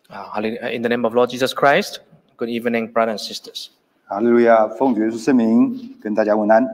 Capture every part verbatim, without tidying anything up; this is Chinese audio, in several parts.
Uh, in the name of Lord Jesus Christ, good evening, brothers and sisters. 哈利路亚，奉主耶稣圣名跟大家问安。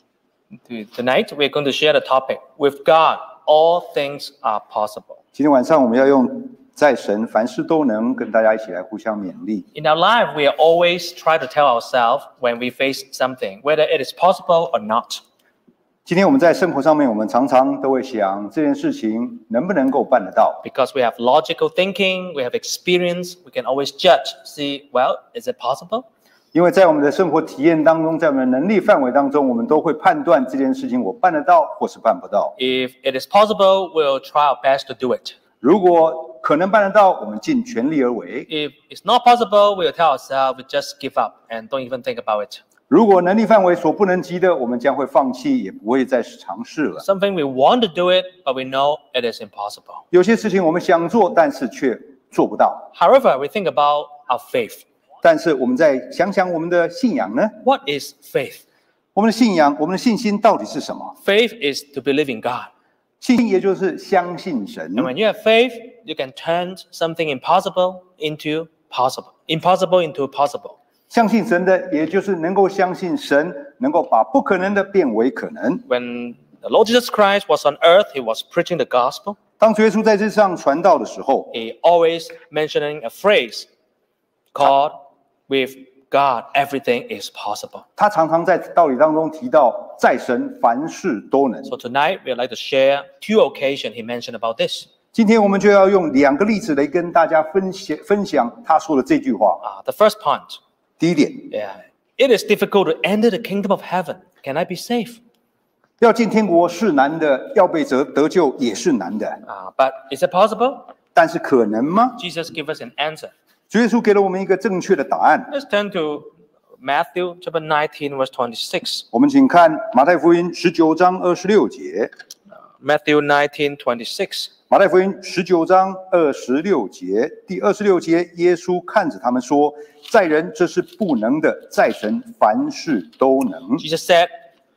Tonight we're going to share the topic. With God, all things are possible. 今天晚上我们要用在神凡事都能跟大家一起来互相勉励。 In our life, we always try to tell ourselves when we face something, whether it is possible or not. 今天我们在生活上面，我们常常都会想这件事情能不能够办得到。 Because we have logical thinking, we have experience, we can always judge, see, well, is it possible? 因为在我们的生活体验当中，在我们的能力范围当中，我们都会判断这件事情我办得到或是办不到。 If it is possible, we'll try our best to do it. 如果可能办得到，我们尽全力而为。 If it's not possible, we'll tell ourselves, we just give up and don't even think about it. 如果能力范围所不能及的，我们将会放弃，也不会再尝试了。 Something we want to do it, but we know it is impossible. 有些事情我们想做，但是却做不到。 However, we think about our faith. 但是我们再想想我们的信仰呢？ What is faith? 我们的信仰，我们的信心到底是什么？ Faith is to believe in God. 信心也就是相信神。 And when you have faith, you can turn something impossible into possible. Impossible into possible. 相信神的，也就是能够相信神能够把不可能的变为可能。 When the Lord Jesus Christ was on earth, he was preaching the gospel. 当主耶稣在这上传道的时候， He always mentioning a phrase called, with God, everything is possible. 他常常在道理当中提到，在神凡事都能。 So tonight, we'd like to share two occasions he mentioned about this. 今天我们就要用两个例子来跟大家分享分享他说的这句话。 Uh, the first point. 第一点， Yeah, it is difficult to enter the kingdom of heaven. Can I be saved? 要进天国是难的，要被得得救也是难的。 Uh, but is it possible? 但是可能吗？ Jesus gave us an answer. 主耶稣给了我们一个正确的答案。 Let's turn to Matthew chapter nineteen, verse twenty-six. 我们请看马太福音十九章二十六节。 Matthew nineteen, twenty-six. 马太福音十九章二十六节，第二十六节，耶稣看着他们说：“在人这是不能的，在神凡事都能。” Jesus said,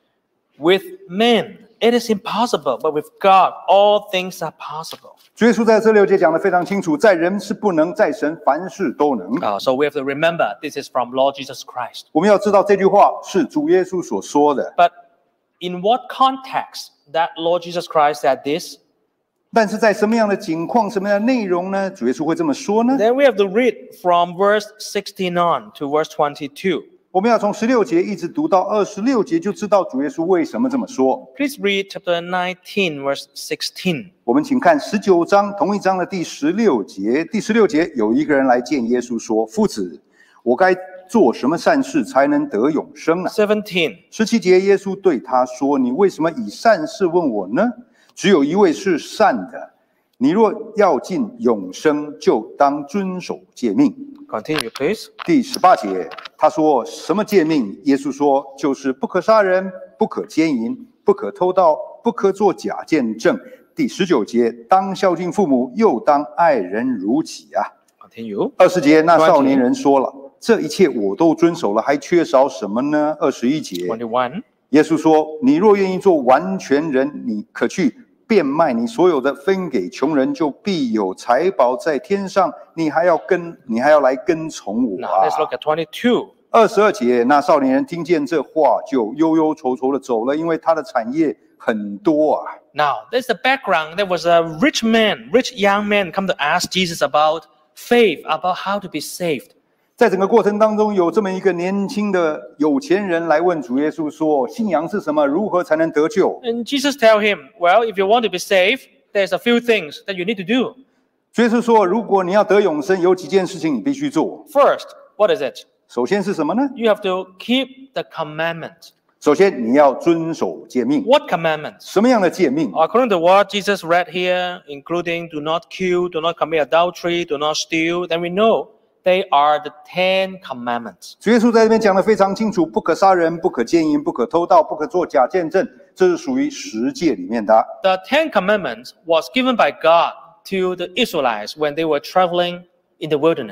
with men, it is impossible, but with God, all things are possible. 主耶稣在这六节讲得非常清楚，在人是不能，在神凡事都能。 Uh, so we have to remember, this is from Lord Jesus Christ. 我们要知道这句话是主耶稣所说的。 But in what context that Lord Jesus Christ said this? 但是在什么样的情况、什么样的内容呢？主耶稣会这么说呢？ Then we have to read from verse sixteen on to verse twenty-two. 我们要从十六节一直读到二十六节，就知道主耶稣为什么这么说。 Please read chapter nineteen, verse sixteen. 我们请看十九章同一章的第十六节。第十六节有一个人来见耶稣说：“夫子，我该做什么善事才能得永生呢？” seventeen. 十七节，耶稣对他说：“你为什么以善事问我呢？只有一位是善的。你若要进永生，就当遵守诫命。” Continue, please. 第十八节，他说什么诫命？耶稣说，就是不可杀人，不可奸淫，不可偷盗，不可作假见证。第十九节，当孝敬父母，又当爱人如己啊。 Continue. 二十节，那少年人说了，这一切我都遵守了，还缺少什么呢？二十一节， twenty-one. 耶稣说，你若愿意做完全人，你可去变卖你所有的，分给穷人，就必有财宝在天上。你还要跟，你还要来跟从我 Now 啊！ let's look at twenty-two. 二十二节，那少年人听见这话，就忧忧愁愁的走了，因为他的产业很多啊。 Now, there's the background. There was a rich man, rich young man come to ask Jesus about faith, about how to be saved. 在整个过程当中，有这么一个年轻的有钱人来问主耶稣说：“信仰是什么？如何才能得救？” And Jesus tell him, well, if you want to be saved, there's a few things that you need to do. 主耶稣说：“如果你要得永生，有几件事情你必须做。 First, what is it? 首先是什么呢？ You have to keep the commandment. 首先你要遵守诫命。 What commandments? 什么样的诫命？ According to what Jesus read here, including do not kill, do not commit adultery, do not steal, then we know they are the Ten Commandments. 主耶稣在这边讲得非常清楚：不可杀人，不可奸淫，不可偷盗，不可作假见证，这是属于十诫里面的。 The Ten Commandments was given by God to the Israelites when they were traveling in the wilderness.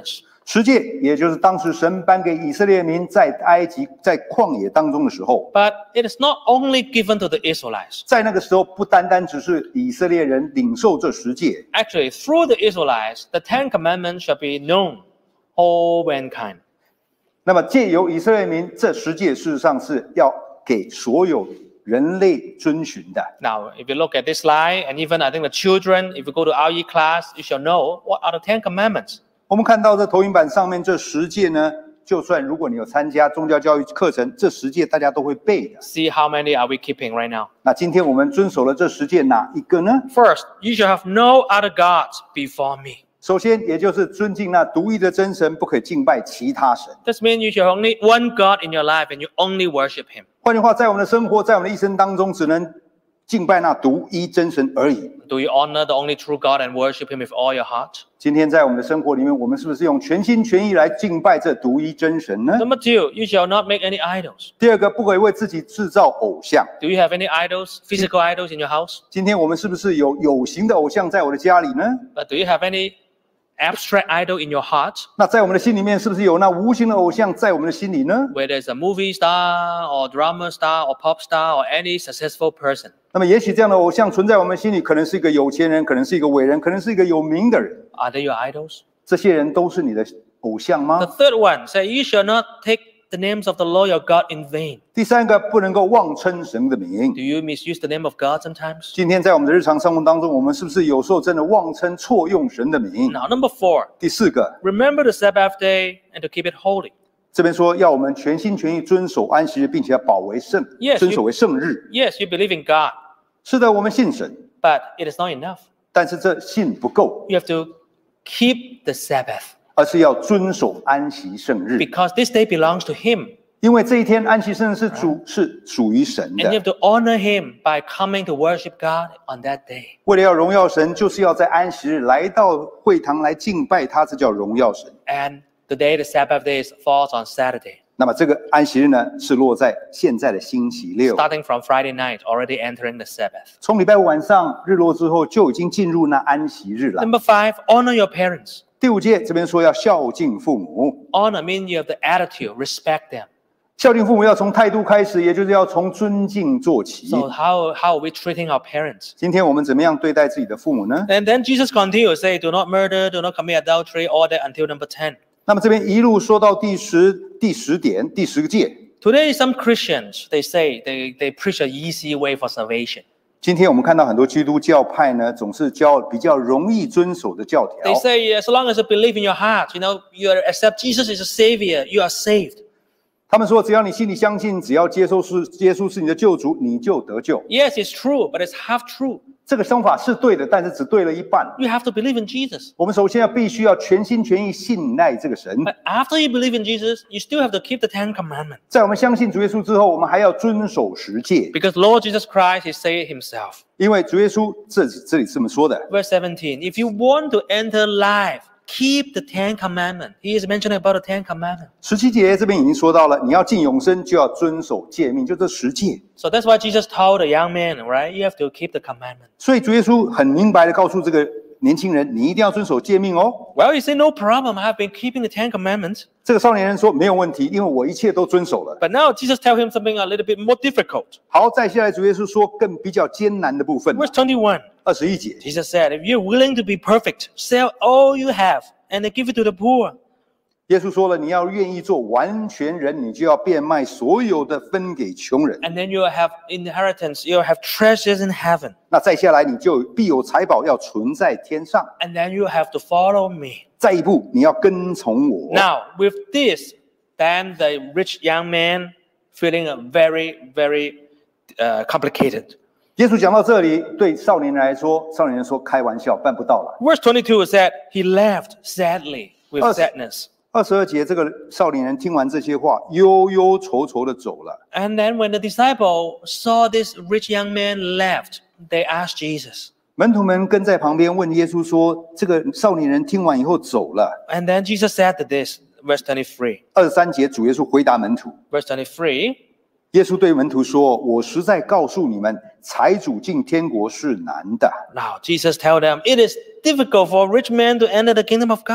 十诫也就是当时神颁给以色列民在埃及在旷野当中的时候， But it is not only given to the Israelites. 在那个时候不单单只是以色列人领受这十诫， Actually, through the Israelites, the Ten Commandments shall be known all mankind. 那么借由以色列民这十诫，事实上是要给所有人类遵循的。 Now, if you look at this slide, and even I think the children, if you go to R E class, you shall know what are the Ten Commandments. 我们看到这投影板上面这十诫呢，就算如果你有参加宗教教育课程，这十诫大家都会背的。 See how many are we keeping right now? 那今天我们遵守了这十诫哪一个呢？ First, you shall have no other gods before me. 首先，也就是尊敬那独一的真神，不可以敬拜其他神。 This means you shall only one God in your life and you only worship him. 换句话，在我们的生活，在我们的一生当中，只能敬拜那独一真神而已。 Do you honor the only true God and worship him with all your heart? 今天在我们的生活里面，我们是不是用全心全意来敬拜这独一真神呢？ Number two, you shall not make any idols. 第二个，不可以为自己制造偶像。 Do you have any idols, physical idols in your house? 今天我们是不是有有形的偶像在我的家里呢？ But do you have any abstract idol in your heart? 那在我们的心里面，是不是有那无形的偶像在我们的心里呢？ Whether it's a movie star or drama star or pop star or any successful person. 那么，也许这样的偶像存在我们心里，可能是一个有钱人，可能是一个伟人，可能是一个有名的人。 Are they your idols? 这些人都是你的偶像吗 The？ third one says, you shall not take the names of the Lord your God in vain. 第三个，不能够妄称神的名 Do。you misuse the name of God sometimes? 今天在我们的日常生活当中，我们是不是有时候真的妄称、错用神的名？ Now, number four, 第四个， remember the Sabbath day and to keep it holy. 这边说要我们全心全意遵守安息日，并且要保为圣， Yes, 遵守为圣日。 Yes, you believe in God, 是的，我们信神， but it is not enough. 但是这信不够， You have to keep the Sabbath 而是要遵守安息圣日， because this day belongs to Him. 因为这一天安息圣日是主是属于神 And you 的。 have to honor Him by coming to worship God on that day. 为了要荣耀神，就是要在安息日来到会堂来敬拜他，这叫荣耀神。 And the day the Sabbath day is- falls on Saturday. 那么这个安息日呢，是落在现在的星期六， Starting from Friday night, already entering the Sabbath. 从礼拜五晚上日落之后，就已经进入那安息日了。 Number five, honor your parents. 第五诫这边说要孝敬父母， Honor means you have the attitude, respect them. 孝敬父母要从态度开始，也就是要从尊敬做起。 So how, how are we treating our parents? 今天我们怎么样对待自己的父母呢？ And then Jesus continues, say, do not murder, do not commit adultery, all that until number ten. 那么这边一路说到第十第十点第十个诫。 Today, some Christians, they say they, they preach an easy way for salvation. 今天我们看到很多基督教派呢，总是教比较容易遵守的教 They 条。 say, as long as you believe in your heart, you know, you accept Jesus as a savior, you are saved. 他们说，只要你心里相信，只要接受是耶稣是你的救主，你就得救。 Yes, it's true, but it's half true. 这个想法是对的，但是只对了一半。 You have to believe in Jesus. 我们首先要必须要全心全意信赖这个神。 But after you believe in Jesus, you still have to keep the Ten Commandments. 在我们相信主耶稣之后，我们还要遵守十诫， Because Lord Jesus Christ, He said it Himself. 因为主耶稣这这里是这么说的。 Verse seventeen, if you want to enter life, keep the Ten Commandments. He is mentioning about the Ten Commandments. 十七节这边已经说到了，你要进永生，就要遵守诫命，就这十诫。 So that's why Jesus told the young man, right? You have to keep the commandments. 所以主耶稣很明白的告诉这个年轻人，你一定要遵守诫命哦。 Well, you say, no problem. I have been keeping the Ten Commandments. 这个少年人说没有问题，因为我一切都遵守了。 But now Jesus tells him something a little bit more difficult. 好，再下来主耶稣说更比较艰难的部分， Verse twenty-one, 二十一节。 Jesus said, if you're willing to be perfect, sell all you have and then give it to the poor. 耶稣说了，你要愿意做完全人，你就要变卖所有的分给穷人。 And then you'll have inheritance. You'll have treasures in heaven. 那再下来，你就必有财宝要存在天上。 And then you have to follow me. 再一步，你要跟从我。 Now, with this, then the rich young man feeling very, very uh, complicated. 耶稣讲到这里，对少年人来说，少年人说开玩笑，办不到了。 Verse twenty-two is that he laughed sadly with Oh. sadness. 二十二节，这个少年人听完这些话，忧忧愁愁的走了。 And then when the disciple saw this rich young man left, they asked Jesus. 门徒们跟在旁边问耶稣说：“这个少年人听完以后走了。 And then Jesus said to this, verse twenty-three. ” 二十三节，主耶稣回答门徒。 Verse twenty-three. 耶稣对门徒说：“我实在告诉你们，财主进天国是难的。 Now Jesus told them, it is difficult for a rich man to enter the kingdom of God.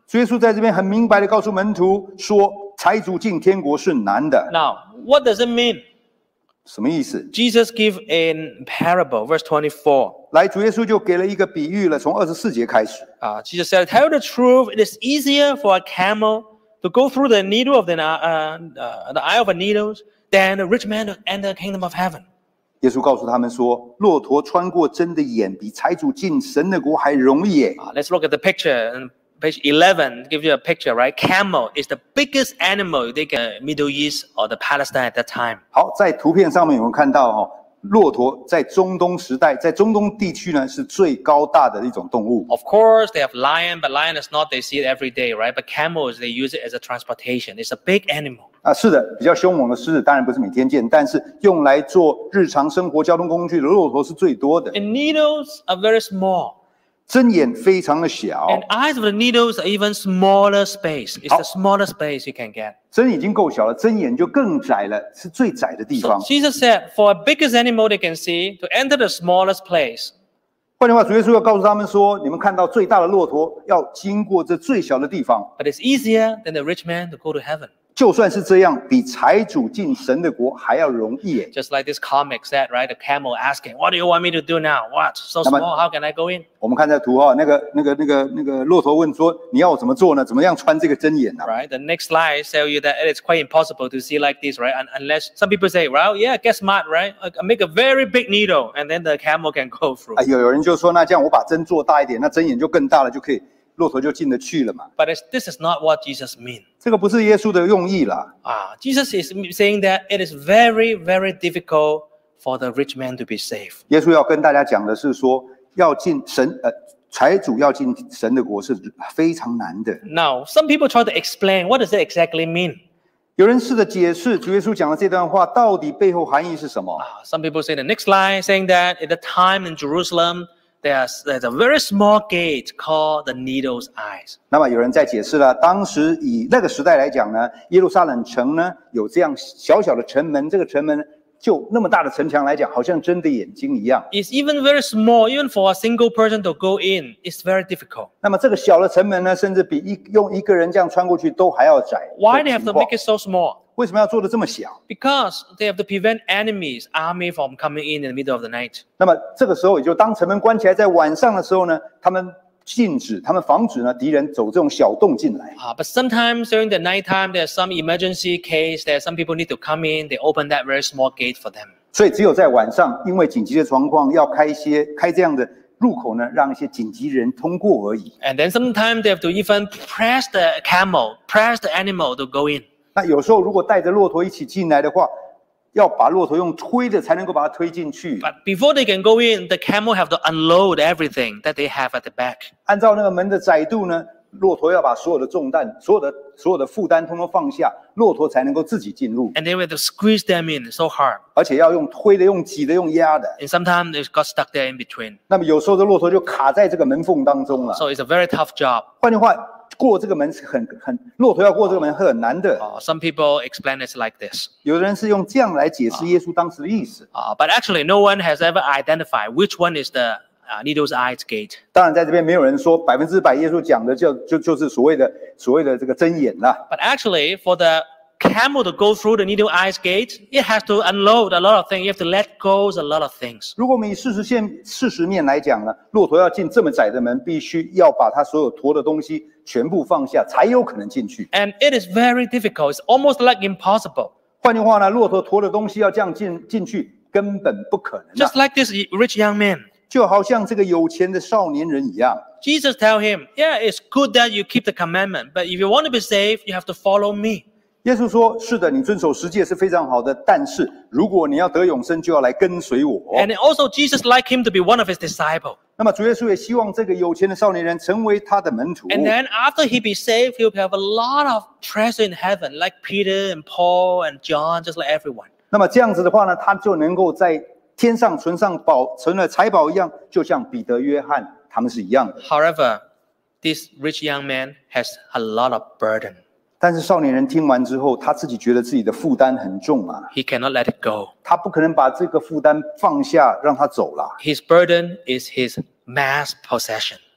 主耶稣在这边很明白的告诉门徒说，财主进天国是难的。 Now, what does it mean? 什么意思？ Jesus gave a parable, verse twenty-four. 来，主耶稣就给了一个比喻了，从二十四节开始。 Uh, Jesus said, "Tell the truth, it is easier for a camel to go through the needle of the, uh, uh, the eye of a needle than a rich man to enter the kingdom of heaven." 耶稣告诉他们说，骆驼穿过针的眼，比财主进神的国还容易耶。 Uh, let's look at the picture. And page eleven gives you a picture, right? Camel is the biggest animal they can Middle East or the Palestine at that time. 好，在图片上面我们看到哈、哦，骆驼在中东时代，在中东地区呢是最高大的一种动物。 Of course, they have lion, but lion is not, they see it every day, right? But camels, they use it as a transportation. It's a big animal. 啊，是的，比较凶猛的狮子当然不是每天见，但是用来做日常生活交通工具的骆驼是最多的。 And needles are very small. 针眼非常的小， And eyes of the needles are even smaller space. It's the smallest space you can get. 针已经够小了，针眼就更窄了，是最窄的地 So 方。 Jesus said, for a biggest animal they can see, to enter the smallest place, 换句话，主耶稣要告诉他们说：你们看到最大的骆驼要经过这最小的地方， but it's easier than the rich man to go to heaven. 就算是这样，比财主进神的国还要容易耶。 Just like this comic said, right? The camel asking, what do you want me to do now? What? So small, how can I go in? 我们看这图哈，那个、那个、那个、那个骆驼问说：你要我怎么做呢？怎么样穿这个针眼呢、啊？ Right? The next slide tell you that it's quite impossible to see like this, right? Un- unless some people say, well, yeah, get smart, right? I make a very big needle and then the camel can go through. 啊，有有人就说，那这样我把针做大一点，那针眼就更大了，就可以骆驼就进得去了嘛。 But it's, this is not what Jesus means. 这个不是耶稣的用意啦。 Ah, Jesus is saying that it is very, very difficult for the rich man to be saved. 耶稣要跟大家讲的是说，要进神呃财主要进神的国是非常难的。 Now, some people try to explain what does it exactly mean. 有人试着解释主耶稣讲的这段话到底背后含义是什么。 Ah, some people say the next line saying that at the time in Jerusalem, there's, there's a very small gate called the Needle's Eyes. 那么有人在解释了，当时以那个时代来讲呢，耶路撒冷城呢有这样小小的城门，这个城门就那么大的城墙来讲，好像针的眼睛一样。 It's even very small, even for a single person to go in, it's very difficult. 那么这个小的城门呢，甚至比一用一个人这样穿过去都还要窄。 Why 这 they 个 have 情 to 况 make it so small? 为什么要做的这么小？ Because they have to prevent enemies, army from coming in in the middle of the night. 那么这个时候，也就当城门关起来，在晚上的时候呢，他们禁止，他们防止呢敌人走这种小洞进来。 Uh, but sometimes during the nighttime, there's some emergency case that some people need to come in. They open that very small gate for them. 所以只有在晚上，因为紧急的状况，要开一些开这样的入口呢，让一些紧急人通过而已。 And then sometimes they have to even press the camel, press the animal to go in. 那有时候如果带着骆驼一起进来的话，要把骆驼用推的才能够把它推进去。 But before they can go in, the camel have to unload everything that they have at the back. 按照那个门的窄度呢，骆驼要把所有的重担、所有的所有的负担通通放下，骆驼才能够自己进入， And they have to squeeze them in so hard. 而且要用推的、用挤的、用压的。 And sometimes they got stuck there in between. 那么有时候这骆驼就卡在这个门缝当中了。 So it's a very tough job. 换句话，过这个门是很很骆驼要过这个门很难的。 Uh, some people explain it like this. 有的人是用这样来解释耶稣当时的意思。 Uh, but actually, no one has ever identified which one is the uh, Needle's Eyes gate. 当然，在这边没有人说百分之百耶稣讲的就就就是所谓的所谓的这个真眼啦。 But actually, for the camel to go through the Needle Eyes gate, it has to unload a lot of things. You have to let go a lot of things. 如果我们以事实线事实面来讲呢，骆驼要进这么窄的门，必须要把它所有驮的东西全部放下，才有可能进去。 And it is very difficult. It's almost like impossible. 换句话呢，骆驼驮的东西要这样进进去，根本不可能、啊。 Just like this rich young man. 就好像这个有钱的少年人一样。 Jesus tell him, yeah, it's good that you keep the commandment, but if you want to be saved, you have to follow me. 耶稣说：“是的，你遵守十诫是非常好的，但是如果你要得永生，就要来跟随我。” And also Jesus liked him to be one of his disciples. 那么主耶稣也希望这个有钱的少年人成为他的门徒。 And then after he be saved, he'll have a lot of treasure in heaven, like Peter and Paul and John, just like everyone. 那么这样子的话呢，他就能够在天上存上宝，存了财宝一样，就像彼得、约翰他们是一样的。 However, this rich young man has a lot of burden. 但是少年人听完之后，他自己觉得自己的负担很重啊， He cannot let it go. 他不可能把这个负担放下，让他走了。 His burden is his mass possession.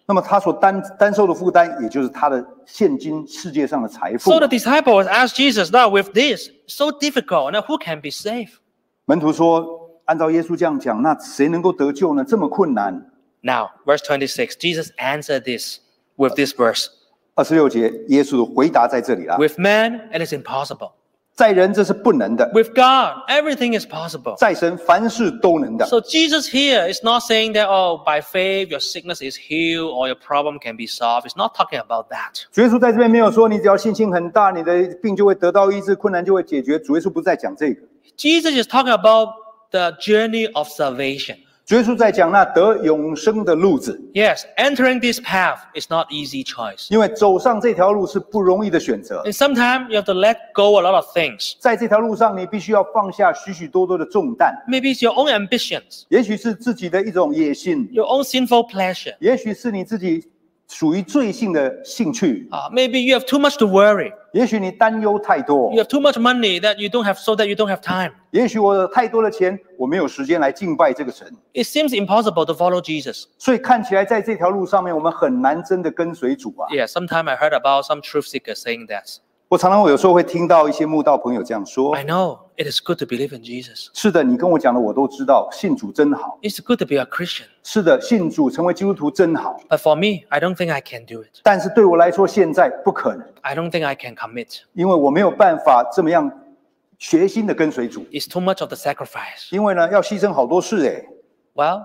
那么他所担担受的负担，也就是他的现今世界上的财富。 So the disciples asked Jesus, now with this so difficult, now who can be saved? 门徒说：“按照耶稣这样讲，那谁能够得救呢？这么困难。” Now, verse twenty-six, Jesus answered this with this verse. 二十六节，耶稣的回答在这里了。 With man, it is impossible. 在人这是不能的， With God, everything is possible. 在神凡事都能的。 So Jesus here is not saying that, oh, by faith your sickness is healed or your problem can be solved. He's not talking about that. 主耶稣在这边没有说，你只要信心很大，你的病就会得到医治，困难就会解决。主耶稣不是在讲这个， Jesus is talking about the journey of salvation. 主耶稣在讲那得永生的路子。 Yes, entering this path is not easy choice. 因为走上这条路是不容易的选择， And sometimes you have to let go a lot of things. 在这条路上，你必须要放下许许多多的重担， Maybe it's your own ambitions, 也许是自己的一种野心， your own sinful pleasure. 也许是你自己属于罪性的兴趣， Uh, maybe you have too much to worry. 也许你担忧太多 You，have too much money that you don't have, so that you don't have time. 也许我有太多的钱，我没有时间来敬拜这个神， It seems impossible to follow Jesus. 所以看起来在这条路上面，我们很难真的跟随主啊。 Yeah, sometime I heard about some truth seekers saying that. 我常常有时候会听到一些慕道朋友这样说 I know it is good to believe in Jesus. 是的，你跟我讲的我都知道，信主真好。 It's good to be a Christian. 是的，信主成为基督徒真好。 But for me, I don't think I can do it. 但是对我来说，现在不可能， I don't think I can commit. 因为我没有办法这么样决心的跟随主。 It's too much of the sacrifice. 因为呢，要牺牲好多事诶。 Well,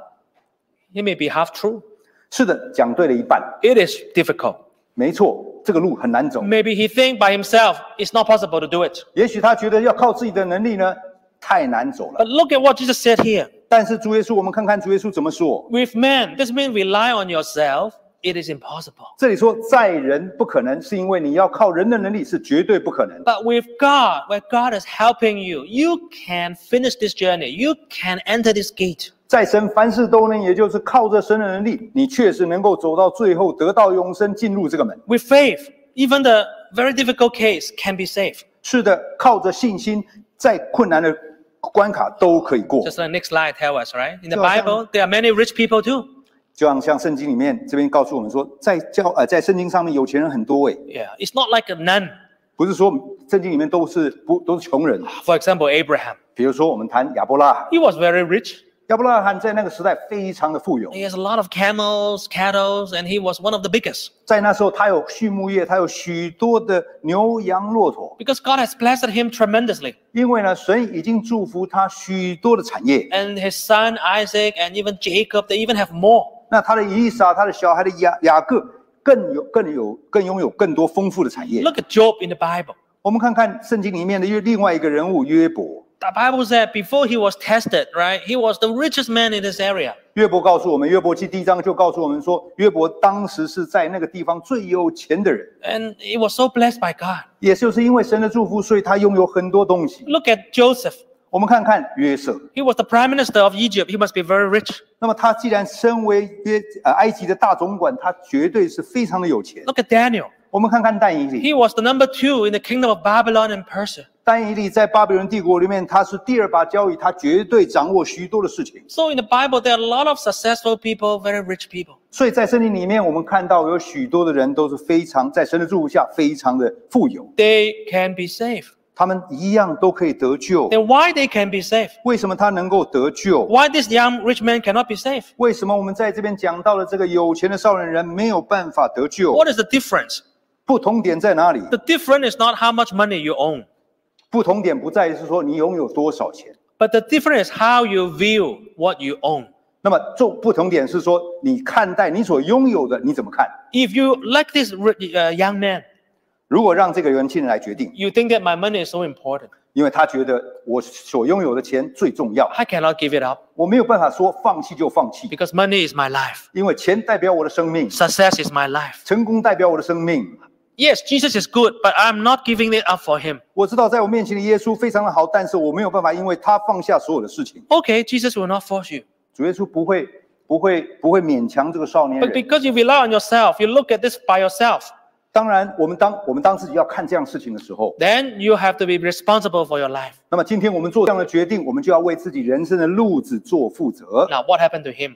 it may be half true. 是的，讲对了一半， It is difficult. 没错，这个路很难走。 Maybe he think by himself it's not possible to do it. 也许他觉得要靠自己的能力呢，太难走了。 But look at what Jesus said here. 但是主耶稣，我们看看主耶稣怎么说。 With man, this means rely on yourself. It is impossible. 这里说在人不可能，是因为你要靠人的能力是绝对不可能。 But with God, where God is helping you, you can finish this journey. You can enter this gate. 在神凡事都能，也就是靠着神的能力，你确实能够走到最后，得到永生，进入这个门。 With faith, even the very difficult case can be saved. 是的，靠着信心，再困难的关卡都可以过。 Just like next slide tell us, right? In the 就好像- Bible, there are many rich people too. 就像像圣经里面这边告诉我们说，在教呃在圣经上面有钱人很多诶， Yeah, it's not like a nun. 不是说圣经里面都是不都是穷人。 For example, Abraham. 比如说我们谈亚伯拉罕， He was very rich. 亚伯拉罕在那个时代非常的富有， He has a lot of camels, cattle, and he was one of the biggest. 在那时候他有畜牧业，他有许多的牛羊骆驼， Because God has blessed him tremendously. 因为呢神已经祝福他许多的产业。 And his son Isaac and even Jacob, they even have more. 那他的以撒，他的小孩的雅雅各，更有更有更拥有更多丰富的产业。 Look at Job in the Bible. 我们看看圣经里面的另外一个人物约伯。 The Bible said before he was tested, right? He was the richest man in this area. 约伯告诉我们，约伯记第一章就告诉我们说，约伯当时是在那个地方最有钱的人， And he was so blessed by God. 也就是因为神的祝福，所以他拥有很多东西。 Look at Joseph. 我们看看约瑟， He was the prime minister of Egypt. He must be very rich. 那么他既然身为约呃埃及的大总管，他绝对是非常的有钱。 Look at Daniel. 我们看看但以理， He was the number two in the kingdom of Babylon and Persia. 但以理在巴比伦帝国里面，他是第二把交椅，他绝对掌握许多的事情。 So in the Bible, there are a lot of successful people, very rich people. 所以在圣经里面，我们看到有许多的人都是非常在神的祝福下非常的富有， They can be saved. 他们一样都可以得救。 Then why they can be saved? 为什么他能够得救？ Why this young rich man cannot be saved? 为什么我们在这边讲到的这个有钱的少年人没有办法得救？ What is the difference? 不同点在哪里？ The difference is not how much money you own, 不同点不在于是说你拥有多少钱， but the difference is how you view what you own. 那么重不同点是说你看待你所拥有的你怎么看？ If you like this ri- uh, young man, 如果让这个年轻人来决定， you think that my money is so important. 因为他觉得我所拥有的钱最重要， I cannot give it up 我没有办法说放弃就放弃， because money is my life. 因为钱代表我的生命， Success is my life. 成功代表我的生命。 Yes, Jesus is good, but I'm not giving it up for him. 我知道在我面前的耶稣非常的好，但是我没有办法，因为他放下所有的事情。 Okay, Jesus will not force you. 主耶稣不会不会不会勉强这个少年 But 人。 because you rely on yourself, you look at this by yourself, 当然，我们当我们当自己要看这样事情的时候， then you have to be responsible for your life. 那么今天我们做这样的决定，我们就要为自己人生的路子做负责。 Now, what happened to him?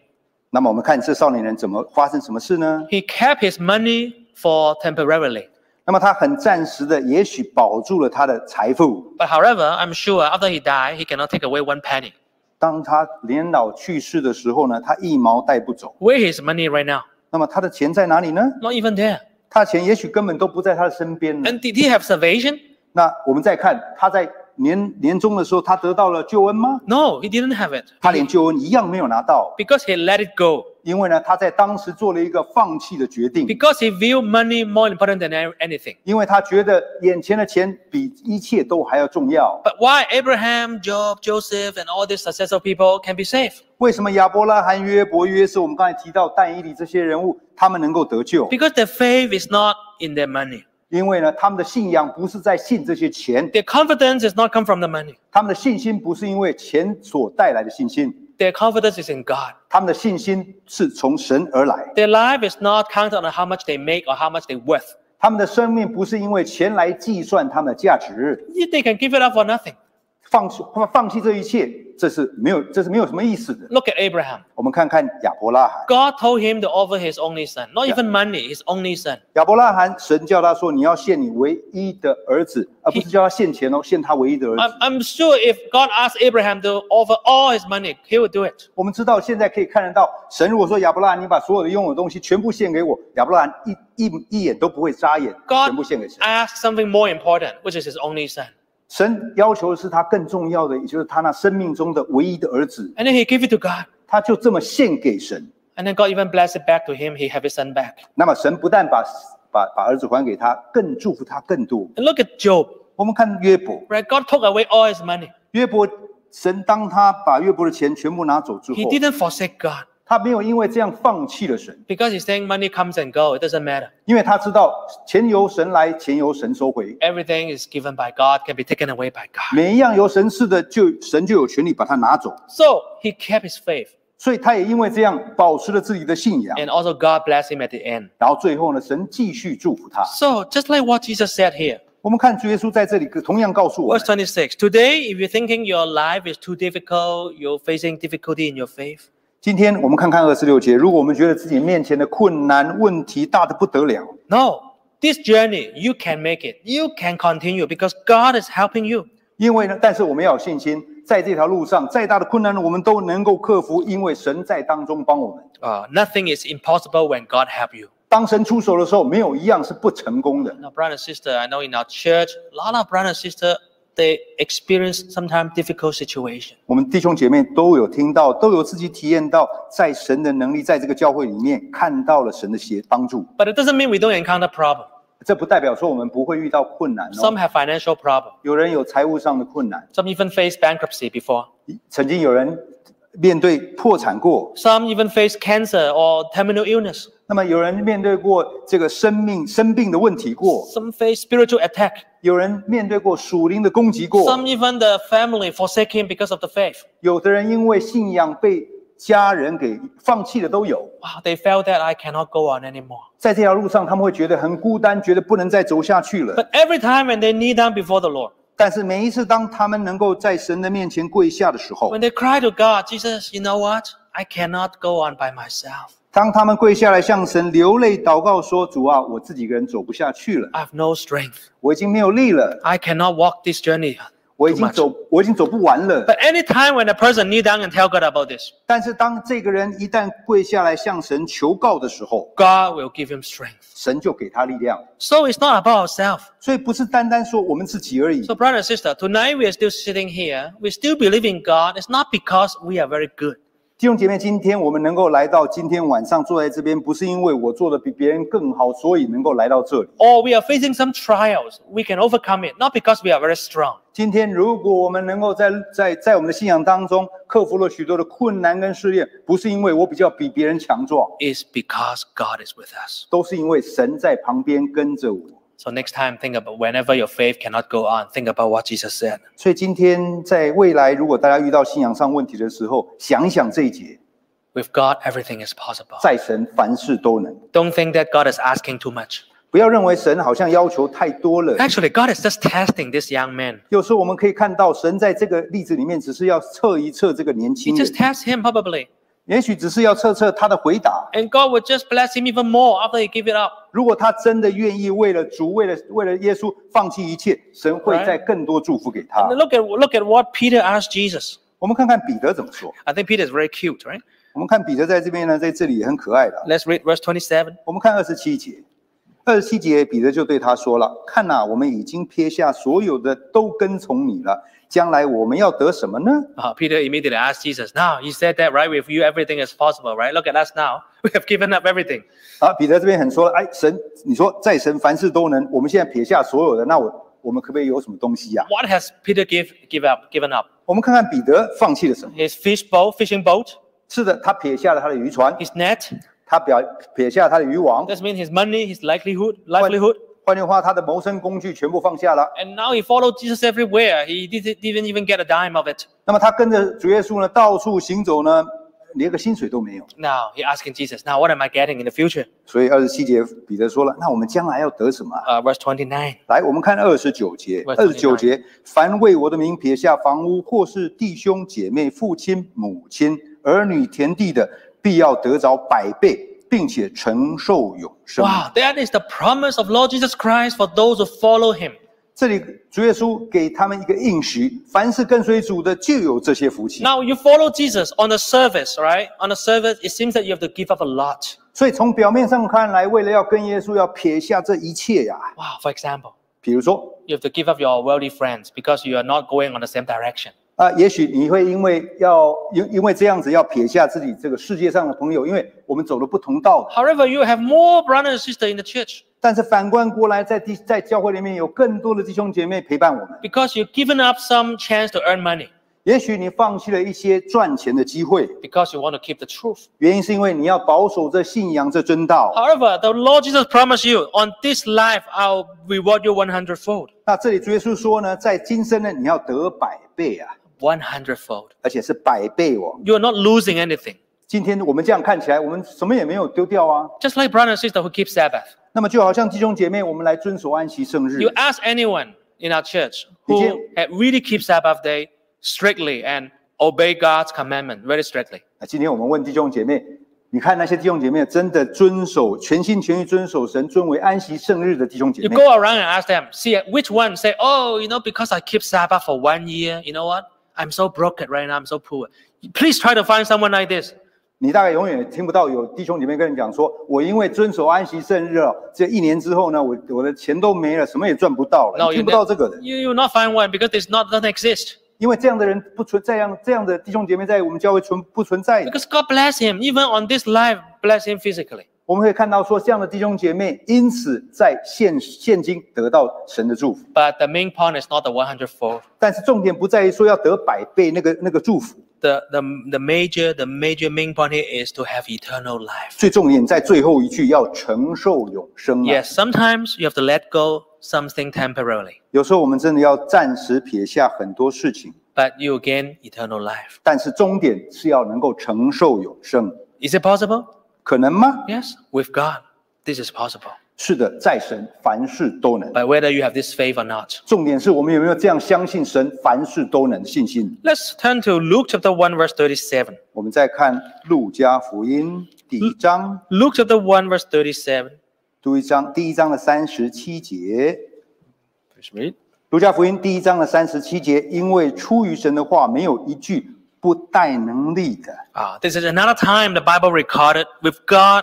那么我们看这少年人怎么发生什么事呢？ He kept his money for temporarily. 那么他很暂时的，也许保住了他的财富。 But however, I'm sure after he died, he cannot take away one penny. 当他年老去世的时候呢，他一毛带不走。 Where is money right now? 那么他的钱在哪里呢？ Not even there. 他的钱也许根本都不在他的身边呢。 And did he have salvation? 那我们再看他在年年终的时候，他得到了救恩吗？ No, he didn't have it. 他连救恩一样没有拿到， Because he let it go. 因为呢，他在当时做了一个放弃的决定， Because he viewed money more important than anything. 因为他觉得眼前的钱比一切都还要重要。 But why Abraham, Job, Joseph, and all these successful people can be saved? 为什么亚伯拉罕、约伯、约瑟，我们刚才提到但以理这些人物，他们能够得救？ Because their faith is not in their money. 因为呢，他们的信仰不是在信这些钱， Their confidence is not come from the money. 他们的信心不是因为钱所带来的信心， Their confidence is in God. 他们的信心是从神而来。 Their life is not counted on how much they make or how much they worth. 他们的生命不是因为钱来计算他们的价值， They can give it up for nothing. 放弃放弃这一切，这是没有，这是没有什么意思的。 Look at Abraham. 我们看看亚伯拉罕， God told him to offer his only son. Not even money, his only son. 亚伯拉罕，神叫他说你要献你唯一的儿子，而不是叫他献钱哦，献他唯一的儿 I'm, 子。 I'm sure if God asked Abraham to offer all his money, he would do it. 我们知道现在可以看得到，神如果说亚伯拉罕，你把所有的拥有的东西全部献给我，亚伯拉罕一一一眼都不会眨眼， God 全部献给神。 asked something more important, which is his only son. 神要求的是他更重要的，也就是他那生命中的唯一的儿子， And then he gave it to God. 他就这么献给神。 And then God even blessed it back to him. He have his son back. 那么神不但把把把儿子还给他，更祝福他更多。 And look at Job. 我们看约伯， Right? God took away all his money. 约伯神当他把约伯的钱全部拿走之 He 后， didn't forsake God 他没有因为这样放弃了神， because he's saying money comes and go. It doesn't matter. 因为他知道钱由神来，钱由神收回， Everything is given by God, can be taken away by God. 每一样由神赐的，就神就有权利把它拿走。 So he kept his faith. 所以他也因为这样保持了自己的信仰， And also God blessed him at the end. 然后最后呢，神继续祝福他。 So just like what Jesus said here. 我们看主耶稣在这里同样告诉我们 Verse twenty-six. Today, if you're thinking your life is too difficult, you're facing difficulty in your faith. 今天我们看看二十六节，如果我们觉得自己面前的困难问题大得不得了， No, this journey, you can make it. You can continue because God is helping you. 因为呢，但是我们要有信心，在这条路上再大的困难，我们都能够克服，因为神在当中帮我们。 Uh, nothing is impossible when God help you. 当神出手的时候，没有一样是不成功的。 Now, brother and sister, I know in our church, a lot of brother and sister, they experience sometimes difficult situation. 我们弟兄姐妹都有听到，都有自己体验到，在神的能力，在这个教会里面看到了神的协帮助。 But it doesn't mean we don't encounter problem. 这不代表说我们不会遇到困难哦。 Some have financial problem. 有人有财务上的困难， Some even face bankruptcy before. 曾经有人面对破产过， Some even face cancer or terminal illness. 那么有人面对过这个生命生病的问题过， Some face spiritual attack. 有人面对过属灵的攻击过， Some even the family forsake him because of the faith. 有的人因为信仰被家人给放弃的都有。 Wow, they felt that I cannot go on anymore. 在这条路上，他们会觉得很孤单，觉得不能再走下去了。 But every time when they kneel down before the Lord, 但是每一次当他们能够在神的面前跪下的时候， when they cry to God, Jesus, you know what? I cannot go on by myself. 当他们跪下来向神流泪祷告说：“主啊，我自己一个人走不下去了， I have no strength. 我已经没有力了， I cannot walk this journey. 我已经 too much. 走，我已经走不完了。” But anytime when a person kneel down and tell God about this, 但是当这个人一旦跪下来向神求告的时候， God will give him strength. 神就给他力量。 So it's not about ourselves. 所以不是单单说我们自己而已。 So brother and sister, tonight we are still sitting here. We still believe in God. It's not because we are very good. 弟兄姐妹，今天我们能够来到今天晚上坐在这边，不是因为我做的比别人更好，所以能够来到这里。 Or we are facing some trials. We can overcome it, not because we are very strong. 今天如果我们能够在在在我们的信仰当中克服了许多的困难跟试炼，不是因为我比较比别人强壮， It's because God is with us. 都是因为神在旁边跟着我。 So next time, think about whenever your faith cannot go on, think about what Jesus said. 所以今天在未来，如果大家遇到信仰上问题的时候，想一想这一节， With God, everything is possible. 在神凡事都能。 Don't think that God is asking too much. 不要认为神好像要求太多了。 Actually, God is just testing this young man. 有时候我们可以看到，神在这个例子里面只是要测一测这个年 He 轻人 just。tests him probably. 也许只是要测测他的回答。 And God would just bless him even more after he give it up. 如果他真的愿意为了主、为了为了耶稣放弃一切，神会再更多祝福给他。 And look at look at what Peter asked Jesus. 我们看看彼得怎么说。 I think Peter is very cute, right? 我们看彼得在这边呢，在这里也很可爱的。 Let's read verse twenty-seven. 我们看二十七节，二十七节彼得就对他说了：“看哪、啊，我们已经撇下所有的，都跟从你了。将来我们要得什么呢？” Uh, Peter immediately asked Jesus, "Now you said that, right? With you, everything is possible, right? Look at us now. We have given up everything." 啊，彼得这边很说了：“哎，神，你说在神凡事都能，我们现在撇下所有的，那我我们可不可以有什么东西呀、啊？” What has Peter give give up given up? 我们看看彼得放弃了什么？ His fish boat, fishing boat, 是的，他撇下了他的渔船， his net. 他表撇下他的渔网， That means his money, his livelihood, livelihood. 换句话，他的谋生工具全部放下了。 And now he followed Jesus everywhere. He didn't, didn't even get a dime of it. 那么他跟着主耶稣呢，到处行走呢，连个薪水都没有。 Now he asking Jesus, "Now what am I getting in the future?" 所以二十七节彼得说了：“那我们将来要得什么啊？” Uh, verse twenty-nine. 来，我们看二十九节。 Verse 二十九节，凡为我的名撇下房屋，或是弟兄姐妹、父亲、母亲、儿女、田地的，必要得着百倍，并且承受永生。 Wow, that is the promise of Lord Jesus Christ for those who follow him. 这里主耶稣给他们一个应许，凡是跟随主的，就有这些福气。 Now you follow Jesus on the surface, right? On the surface, it seems that you have to give up a lot. 所以从表面上看来，为了要跟耶稣，要撇下这一切呀。 Wow, for example, 比如说 you have to give up your wealthy friends because you are not going on the same direction. 啊，也许你会因为要因因为这样子要撇下自己这个世界上的朋友，因为我们走了不同道的。 However, you have more brothers and sisters in the church 但是反观过来，在地在教会里面有更多的弟兄姐妹陪伴我们。 because you've given up some chance to earn money 也许你放弃了一些赚钱的机会， because you want to keep the truth. 原因是因为你要保守这信仰这真道。 However, the Lord Jesus promised you, on this life, I'll reward you one hundredfold. 那这里主耶稣说呢，在今生呢，你要得百倍啊， one hundredfold. 而且是百倍哦。 You are not losing anything. 今天我们这样看起来，我们什么也没有丢掉啊。 Just like brother and sister who keep Sabbath. 那么就好像弟兄姐妹，我们来遵守安息圣日 You。ask anyone in our church who had really keep Sabbath day strictly and obey God's commandment very strictly. 那今天我们问弟兄姐妹，你看那些弟兄姐妹真的遵守、全心全意遵守神、尊为安息圣日的弟兄姐 You 妹， go around and ask them, see which one say, oh, you know, because I keep Sabbath for one year, you know what? I'm so broken right now, I'm so poor. Please try to find someone like this. 你大概永远听不到有弟兄姐妹跟你讲说，我因为遵守安息圣日哦，这一年之后呢，我我的钱都没了，什么也赚不到了。 No, 你 you, 听不到这个的， you you will not find one because there's not doesn't exist. 因为这样的人不存，这样这样的弟兄姐妹在我们教会存不存在的。 Because God bless him, even on this life, bless him physically. 我们会看到说，这样的弟兄姐妹因此在现现今得到神的祝福。 But the main point is not the one hundredfold. 但是重点不在于说要得百倍那个那个祝福， The, the, the major, the major main point here is to have eternal life. 最重点在最后一句要承受永生啊。 Yes, sometimes you have to let go something temporarily, 有时候我们真的要暂时撇下很多事情， but you gain eternal life. 但是终点是要能够承受永生， Is it possible? 可能吗？ Yes, with God, this is possible. 是的，在神凡事都能。 But whether you have this faith or not. 重点是我们有没有这样相信神凡事都能的信心。 Let's turn to Luke chapter one, verse thirty-seven. 我们再看路加福音第一章， Luke chapter one, verse thirty-seven. 第一章第一章的三十七节。 Please read. 路加福音第一章的三十七节，因为出于神的话，没有一句不带能力的。 Ah, this is another time the Bible recorded, with God,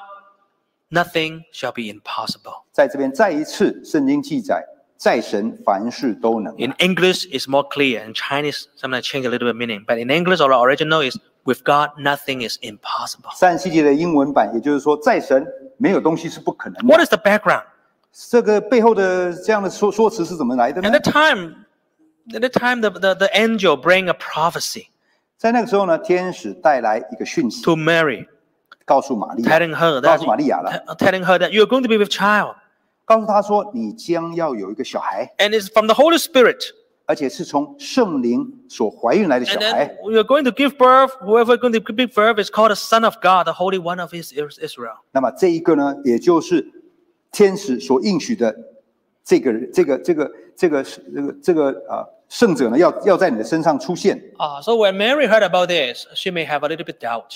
nothing shall be impossible. 在这边再一次，圣经记载，在神凡事都能。 In English, it's more clear. In Chinese, sometimes change a little bit meaning. But in English, or the original is, with God, nothing is impossible. 三十七节的英文版，也就是说，在神没有东西是不可能 What 的。 is the background? 这个背后的这样的说说辞是怎么来的呢 At？the time, at the time, the, the, the angel bring a prophecy 在那个时候呢，天使带来一个讯息， to Mary, 告诉玛利亚， telling her 告 that, 诉玛利亚了， telling her that you're going to be with child. 告诉她说，你将要有一个小孩， And it's from the Holy Spirit. 而且是从圣灵所怀孕来的小 And 孩 then。you're going to give birth. Whoever is going to give birth is called the Son of God, the Holy One of His Israel. 那么这一个呢，也就是天使所应许的这个这个这个这个这个这个呃圣者呢，要要在你的身上出现。 Uh, so when Mary heard about this, she may have a little bit doubt.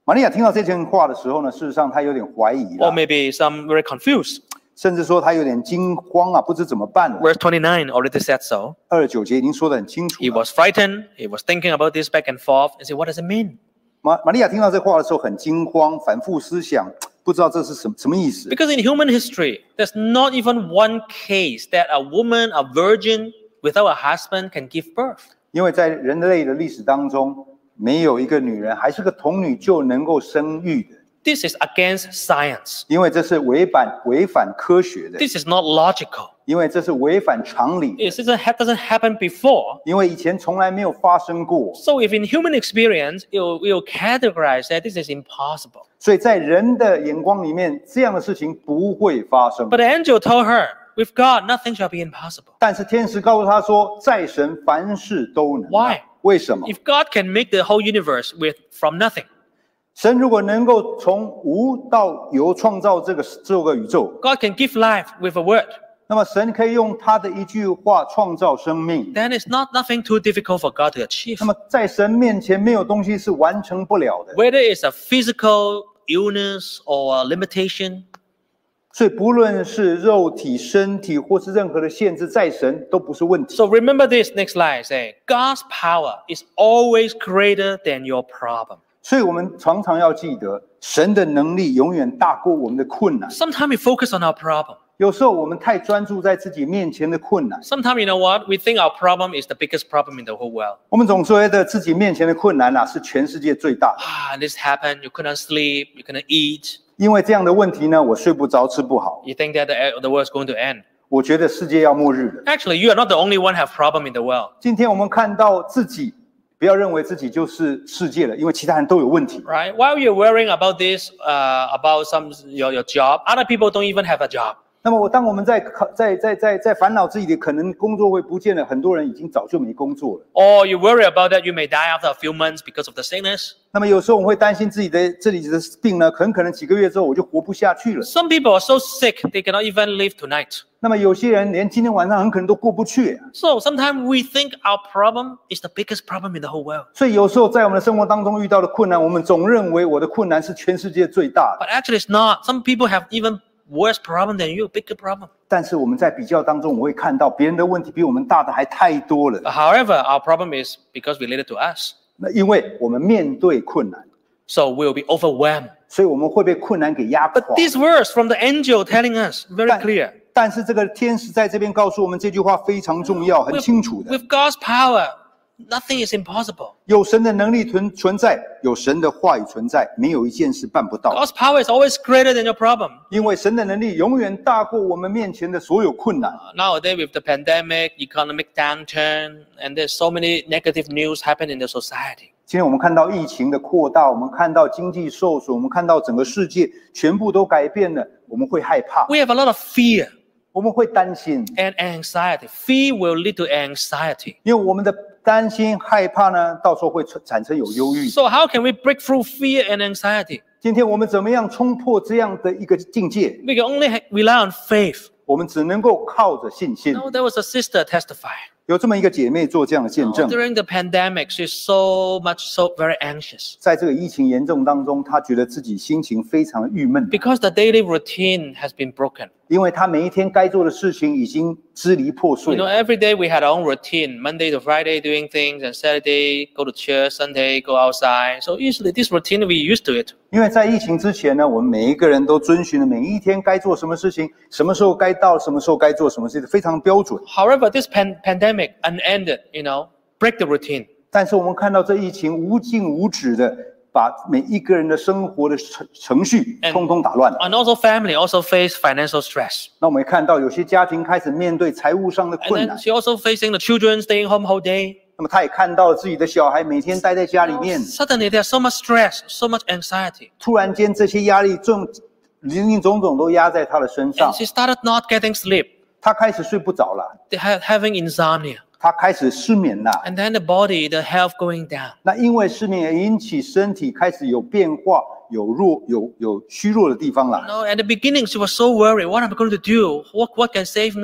玛利亚听到这件话的时候呢，事实上她有点怀疑 or 了， maybe some very confused. 甚至说她有点惊慌啊，不知怎么办了。 Verse twenty-nine already said so. 二十九节已经说得很清楚 He 了。 was frightened. He was thinking about this back and forth and said, what does it mean? 玛玛利亚听到这话的时候很惊慌，反复思想，不知道这是什么什么意思。 Because in human history, there's not even one case that a woman, a virgin, without a husband can give birth. 因为在人类的历史当中，没有一个女人还是个童女就能够生育的， This is against science. 因为这是违反违反科学的， This is not logical. 因为这是违反常理的， It doesn't ha- doesn't happen before. 因为以前从来没有发生过。 So if in human experience, you'll, you'll categorize that this is impossible. 所以在人的眼光里面，这样的事情不会发生。 But the angel told her, with God, nothing shall be impossible. 但是天使告诉他说，在神凡事都能。 Why? 为什么？ If God can make the whole universe with from nothing, 神如果能够从无到有创造这个这个宇宙， God can give life with a word, 那么神可以用他的一句话创造生命。 then it's not nothing too difficult for God to achieve. 那么在神面前，没有东西是完成不了的。 Whether it's a physical illness or a limitation, 所以不论是肉体、身体，或是任何的限制，在神都不是问题。 so remember this next slide, say, God's power is always greater than your problem. 所以我们常常要记得，神的能力永远大过我们的困难。 Sometimes we focus on our problem. 有时候我们太专注在自己面前的困难， Sometimes, you know what? We think our problem is the biggest problem in the whole world. 我们总觉得自己面前的困难啊，是全世界最大的。 Ah, this happened. You couldn't sleep. You couldn't eat. 因为这样的问题呢，我睡不着，吃不好， You think that the, the world's going to end. 我觉得世界要末日了。 Actually, you are not the only one have problem in the world, 今天我们看到自己，不要认为自己就是世界了，因为其他人都有问题。 right? While you're worrying about this, uh, about some your, your job, other people don't even have a job. 那么我当我们在考在在在在烦恼自己的可能工作会不见了，很多人已经早就没工作了。 Or you worry about that you may die after a few months because of the sickness. 那么有时候我们会担心自己的这里的病呢，很可能几个月之后我就活不下去了。 Some people are so sick they cannot even live tonight. 那么有些人连今天晚上很可能都过不去。 So sometimes we think our problem is the biggest problem in the whole world. 所以有时候在我们的生活当中遇到的困难，我们总认为我的困难是全世界最大的。 But actually it's not. Some people have even worse problem than you, bigger problem. 但是我们在比较当中，我们会看到别人的问题比我们大的还太多了。 But however, our problem is because related to us. 那因为我们面对困难， So we'll be overwhelmed. 所以我们会被困难给压垮。 But this verse from the angel telling us very 但 clear. 但是这个天使在这边告诉我们这句话非常重要，很 With, 清楚的。 with God's power, nothing is impossible. 有神的能力存存在，有神的话语存在，没有一件事办不到。 God's power is always greater than your problem. 因为神的能力永远大过我们面前的所有困难。 Nowadays, with the pandemic, economic downturn, and there's so many negative news happen in the society. 今天我们看到疫情的扩大，我们看到经济受损，我们看到整个世界全部都改变了，我们会害怕， We have a lot of fear 我们会担心， and anxiety. Fear will lead to anxiety. 因为我们的担心、害怕呢，到时候会产生有忧郁。 So how can we break through fear and anxiety? 今天我们怎么样冲破这样的一个境界？ We can only ha- rely on faith. 我们只能够靠着信心。 No, there was a sister testify. 有这么一个姐妹做这样的见 Oh, 证， during the pandemic, she's so much, so very anxious 在这个疫情严重当中，她觉得自己心情非常郁闷， because the daily routine has been broken. 因为她每一天该做的事情已经支离破 You 碎 know, 了。 every day we had our own routine. Monday to Friday doing things, and Saturday go to church, Sunday go outside. So usually this routine we used to it. 因为在疫情之前呢，我们每一个人都遵循了每一天该做什么事情，什么时候该到，什么时候该做什么事情，非常标准。 However, this pan- pandemic unended, you know, break the routine. 但是我们看到这疫情无尽无止的把每一个人的生活的程程序 And- 通通打乱了。 And also family also face financial stress. 那我们也看到有些家庭开始面对财务上的 And 困 then 难， she also facing the children staying home whole day. 那么他也看到了自己的小孩每天待在家里面， Suddenly there's so much stress, so much anxiety. 突然间这些压力重林林总总都压在他的身上 And，she started not getting sleep, 他开始睡不着了， they ha- having insomnia. 他开始失眠了。 And then the body, the health going down. 那因为失眠也引起身体开始有变化，有弱有有虚弱的地方 You 了。 know, at the beginning she was so worried, what am I going to do? What, what can save me?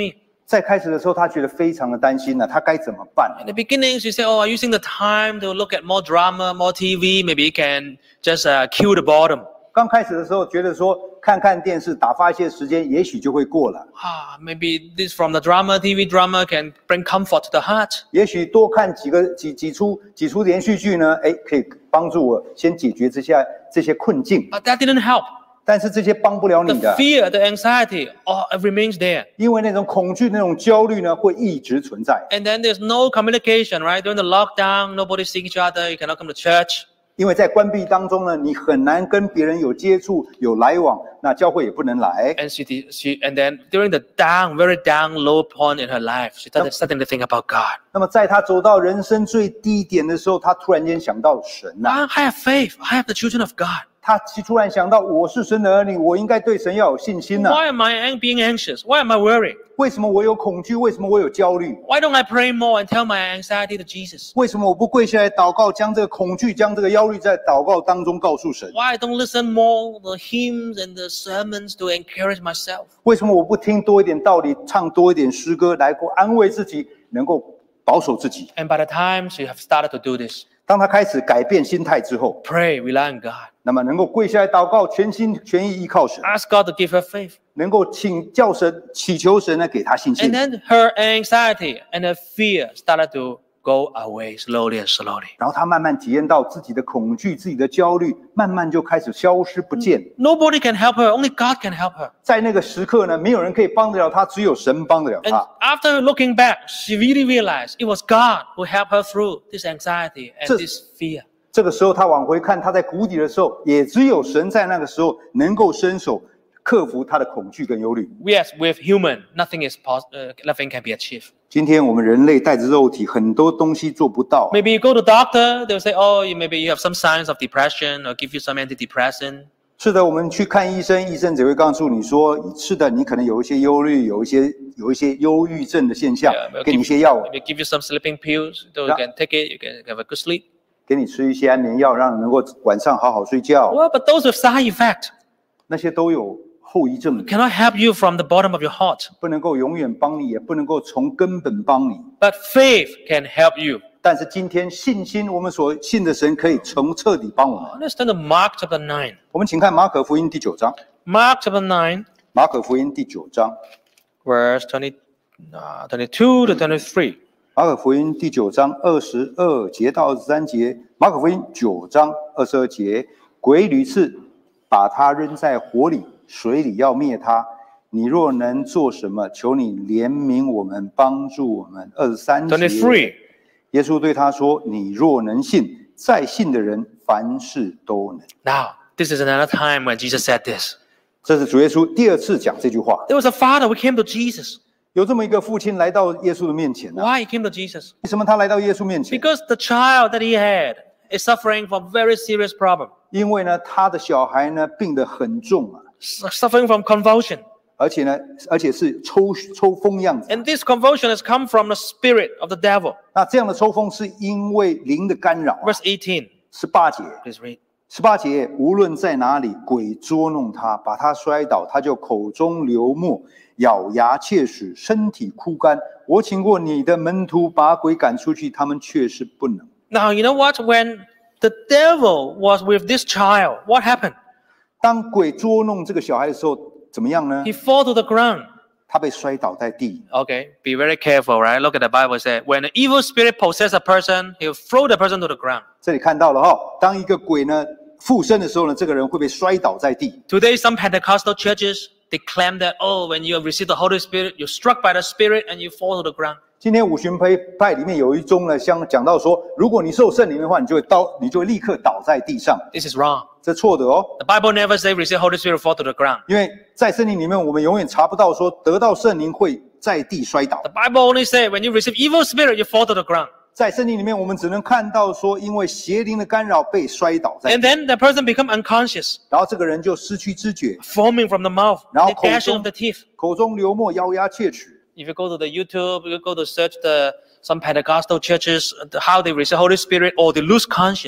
在开始的时候，他觉得非常的担心呢、啊，他该怎么办？ In the beginning, you say, "Oh, I'm using the time to look at more drama, more T V. Maybe you can just uh, kill the boredom." 刚开始的时候，觉得说看看电视，打发一些时间，也许就会过了。 Ah, maybe this from the drama, T V drama can bring comfort to the heart. 也许多看几个几几出几出连续剧呢，哎，可以帮助我先解决这些这些困境。 But that didn't help. 但是这些帮不了你 The 的， fear, the anxiety, oh, it remains there. 因为那种恐惧、那种焦虑呢，会一直存在。 And then there's no communication, right? During the lockdown, nobody seeing each other. You cannot come to church. 因为在关闭当中呢，你很难跟别人有接触、有来往，那教会也不能来。 And she, she, and then during the down, very down, low point in her life, she started starting to think about God. 那么在他走到人生最低点的时候，他突然间想到神呐、啊， I have faith. I have the children of God. 他突然想到我是神的儿女，我应该对神要有信心呐、啊。 Why am I ang- being anxious? Why am I worried? 为什么我有恐惧？为什么我有焦虑？ Why don't I pray more and tell my anxiety to Jesus? 为什么我不跪下来祷告，将这个恐惧、将这个忧虑在祷告当中告诉神？ Why I don't listen more the hymns and the sermons to encourage myself? 为什么我不听多一点道理，唱多一点诗歌，来够安慰自己，能够保守自己？ And by the time she have started to do this, 当他开始改变心态之后， pray, rely on God, 那么能够跪下来祷告，全心全意依靠神， ask God to give her faith. 能够请叫神、祈求神呢给他信心 And。then her anxiety and her fear started to go away slowly and slowly. 然后他慢慢体验到自己的恐惧、自己的焦虑，慢慢就开始消失不见。 Nobody can help her, only God can help her. 在那个时刻呢，没有人可以帮得了他，只有神帮得了 And 他。 after looking back, she really realized it was God who helped her through this anxiety and This- this fear. 这个时候，他往回看，他在谷底的时候，也只有神在那个时候能够伸手克服他的恐惧跟忧虑。 Yes, with human, nothing is pos- uh, nothing can be achieved. 今天我们人类带着肉体，很多东西做不到。 Maybe you go to doctor, they'll say, oh, you, maybe you have some signs of depression or give you some antidepressant. 是的，我们去看医生，医生只会告诉你说，是的，你可能有一些忧虑，有一些有一些忧郁症的现象 Yeah, maybe 给你 give, 一些药， maybe give you some sleeping pills, so you Yeah. can take it, you can have a good sleep. 给你吃一些安眠药，让你能够晚上好好睡觉。 Well, but those with side effect 那些都有后遗症， cannot help you from the bottom of your heart. 不能够永远帮你，也不能够从根本帮你。 But faith can help you. 但是今天信心，我们所信的神可以从彻底帮我们。 Let's turn to Mark chapter nine. 我们请看马可福音第九章， Mark chapter nine, 马可福音第九章， verse twenty, uh, twenty-two to twenty-three. 马可福音第九章二十二节到二十三节，马可福音九章二十二节，鬼屡次把他扔在火里、水里，要灭他。你若能做什么，求你怜悯我们，帮助我们。二十三节， twenty-three. 耶稣对他说：“你若能信，在信的人凡事都能。” Now, this is another time when Jesus said this. 这是主耶稣第二次讲这句话。 There was a father who came to Jesus. 有这么一个父亲来到耶稣的面前呢、啊？ Why he came to Jesus? 为什么他来到耶稣面前？ Because the child that he had is suffering from very serious problem, 因为呢，他的小孩呢病得很重啊， suffering from convulsion. 而且呢，而且是抽抽风样子。 And this convulsion has come from the spirit of the devil. 那这样的抽风是因为灵的干扰、啊。 Verse eighteen. 十八节， Please read. 十八节，无论在哪里，鬼捉弄他，把他摔倒，他就口中流沫，咬牙切齿，身体枯干。我请过你的门徒把鬼赶出去，他们却是不能。 Now, you know what? When the devil was with this child, what happened? 当鬼捉弄这个小孩的时候，怎么样呢？ He fall to the ground. 他被摔倒在地。 Okay, be very careful, right? Look at the Bible said, when an evil spirit possesses a person, he'll throw the person to the ground. 这里看到了哈、哦，当一个鬼呢附身的时候呢，这个人会被摔倒在地。 Today, some Pentecostal churches, they claim that, oh, when you have received the Holy Spirit, you're struck by the Spirit and you fall to the ground. 今天五旬派派里面有一宗呢，像讲到说，如果你受圣灵的话，你就会倒，你就会立刻倒在地上， This is wrong. 这错的哦。 The Bible never says receive Holy Spirit fall to the ground. 因为在圣经里面，我们永远查不到说得到圣灵会在地摔倒。 The Bible only says when you receive evil spirit, you fall to the ground. 在圣经里面，我们只能看到说，因为邪灵的干扰被摔倒在 And 地， then the person become unconscious, 然后这个人就失去知觉， foaming from the mouth, Now, the gnashing of the teeth. 口中流沫，咬牙切齿。 If you go to the YouTube, you go to search the some Pentecostal churches, how they receive Holy Spirit or they lose conscience.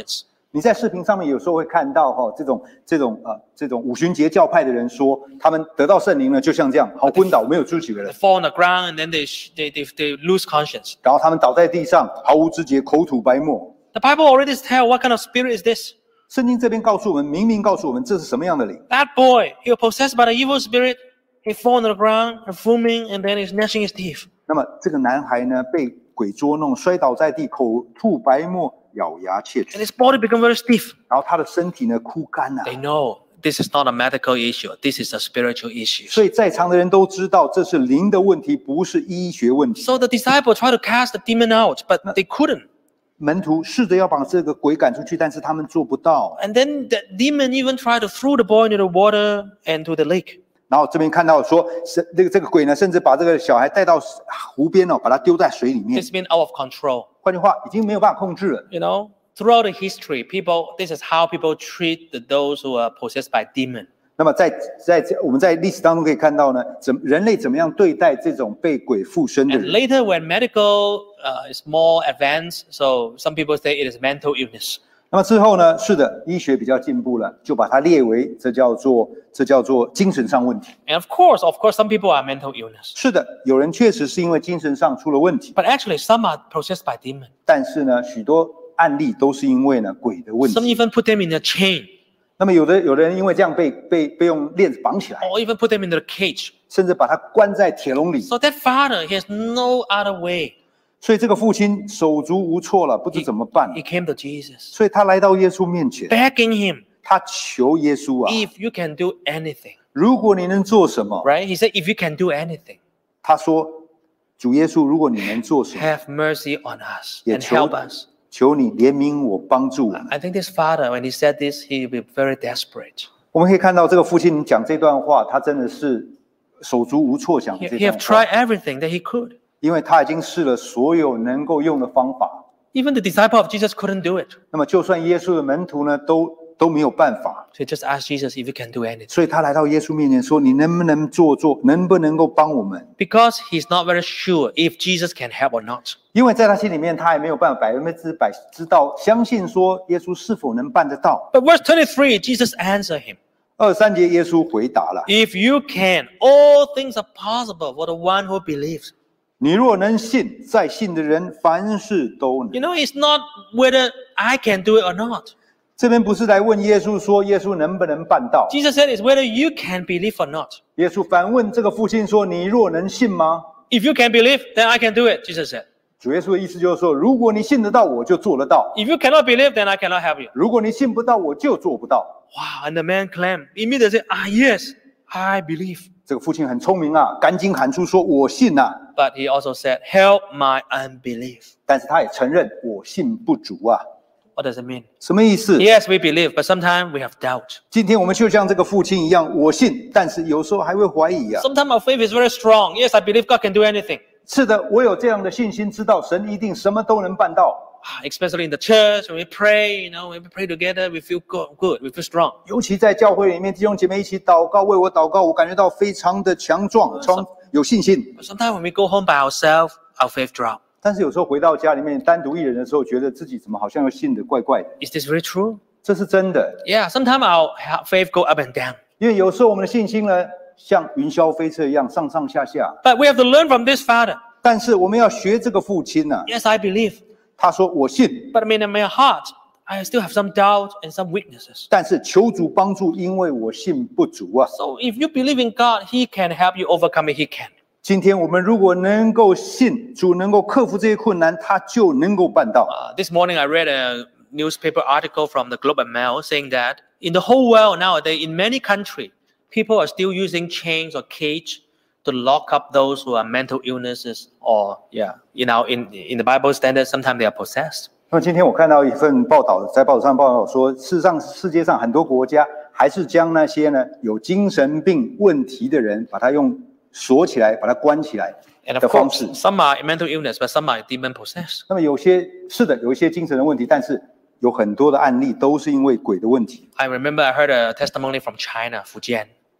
你在视频上面有时候会看到哈、哦，这种这种呃这种五旬节教派的人说，他们得到圣灵呢，就像这样，好昏倒，没有知觉 They 了， fall on the ground and then they they they, they lose conscience. 然后他们倒在地上，毫无知觉，口吐白沫。 The Bible already tells what kind of spirit is this. 圣经这边告诉我们，明明告诉我们这是什么样的灵。 That boy, he was possessed by the evil spirit. He fall on the ground, and foaming, and then he's gnashing his teeth. 那么这个男孩呢，被鬼捉弄，摔倒在地，口吐白沫，咬牙切 And 齿， his body become very stiff. 然后他的身体呢枯干了、啊。 They know this is not a medical issue. This is a spiritual issue. 所以在场的人都知道，这是灵的问题，不是医学问题。 So the disciple tried to cast the demon out, but they couldn't. 门徒试着要把这个鬼赶出去，但是他们做不到。 And then the demon even tried to throw the boy into the water and to the lake. 然后这边看到说，是这个这个鬼呢，甚至把这个小孩带到湖边哦，把他丢在水里面。 It's been out of control. 换句话，已经没有办法控制了。 You know, throughout the history, people, this is how people treat the, those who are possessed by demon. 那么在在我们在历史当中可以看到呢，怎人类怎么样对待这种被鬼附身的 And 人？ later, when medical uh, is more advanced, so some people say it is mental illness. 那么之后呢，是的，医学比较进步了，就把它列为这叫做这叫做精神上问题。 And of course, of course, some people are mental illness. 是的，有人确实是因为精神上出了问题， But actually, some are possessed by demon. 但是呢，许多案例都是因为呢鬼的问 Some 题。 even put them in a chain 那么有的有的人因为这样被被被用链子绑起来， or even put them in the cage. 甚至把他关在铁笼里， So that father, he has no other way. 所以这个父亲手足无措了，不知怎么办。 He came to Jesus, 所以他来到耶稣面前， begging him, 他求耶稣啊， if you can do anything, 如果你能做什么？ right? He said, if you can do anything, 他说，主耶稣，如果你能做什么， have mercy on us 也 and 求 help us. 求你怜悯我，帮助我们。 I think this father, when he said this, he will be very desperate. 我们可以看到这个父亲讲这段话，他真的是手足无措讲 He, 这 he 段 have 话， tried everything that he could. 因为他已经试了所有能够用的方法。 Even the disciple of Jesus couldn't do it. 那么，就算耶稣的门徒呢，都都没有办法。 So he just asked Jesus if he can do anything. 所以他来到耶稣面前说：“你能不能做做？能不能够帮我们？” Because he's not very sure if Jesus can help or not. 因为在他心里面，他也没有办法百分之百知道、相信说耶稣是否能办得到。 But verse twenty-three, Jesus answered him, 二三节，耶稣回答了 if you can, all things are possible for the one who believes.：“ 你若能信，在信的人凡事都能。” You know, it's not whether I can do it or not. 这边不是来问耶稣说耶稣能不能办到， Jesus said it's whether you can believe or not. 耶稣反问这个父亲说：“你若能信吗 If you can believe, then I can do it, Jesus said. ？” 主耶稣的意思就是说，如果你信得到，我就做得到； If you cannot believe, then I cannot help you. 如果你信不到，我就做不到。 Wow, and the man claimed, immediately said, ah, yes, I believe. 这个父亲很聪明啊，赶紧喊出说：“我信啊！” But he also said, help my unbelief. 但是他也承认我信不足啊。 What does it mean? 什么意思？ Yes, we believe, but sometimes we have doubt. 今天我们就像这个父亲一样，我信，但是有时候还会怀疑啊。 Sometimes our faith is very strong. Yes, I believe God can do anything. 是的，我有这样的信心，知道神一定什么都能办到。 Ah, especially in the church, when we pray, you know, when we pray together, we feel good, good, we feel strong. 尤其在教会里面，弟兄姐妹一起祷告，为我祷告，我感觉到非常的强壮，超有信心。 But sometimes when we go home by ourselves, our faith drop. 但是有时候回到家里面单独一人的时候，觉得自己怎么好像又信得怪怪的。 Is this very true? 这是真的， Yeah, sometimes our faith go up and down. 因为有时候我们的信心呢，像云霄飞车一样上上下下。 But we have to learn from this father. 但是我们要学这个父亲呢、啊， Yes, I believe. 他说我信， But I mean, in my heart, I still have some doubt and some weaknesses. 但是求主帮助，因为我信不足啊。 So if you believe in God, He can help you overcome it. He can. 今天我们如果能够信主，能够克服这些困难，他就能够办到。 Uh, this morning, I read a newspaper article from the Globe and Mail saying that in the whole world nowadays, in many countries, people are still using chains or cage to lock up those who are mental illnesses or, yeah, you know, in, in the Bible standard, sometimes they are possessed. 那么今天我看到一份报道，在报纸上报道说，事实上世界上很多国家还是将那些呢有精神病问题的人，把他用锁起来，把他关起来 And 的 of 方 course, 式。 some are mental illness, but some are demon possessed. 那么有些是的，有一些精神的问题，但是有很多的案例都是因为鬼的问题。 I remember I heard a testimony from China, Fujian.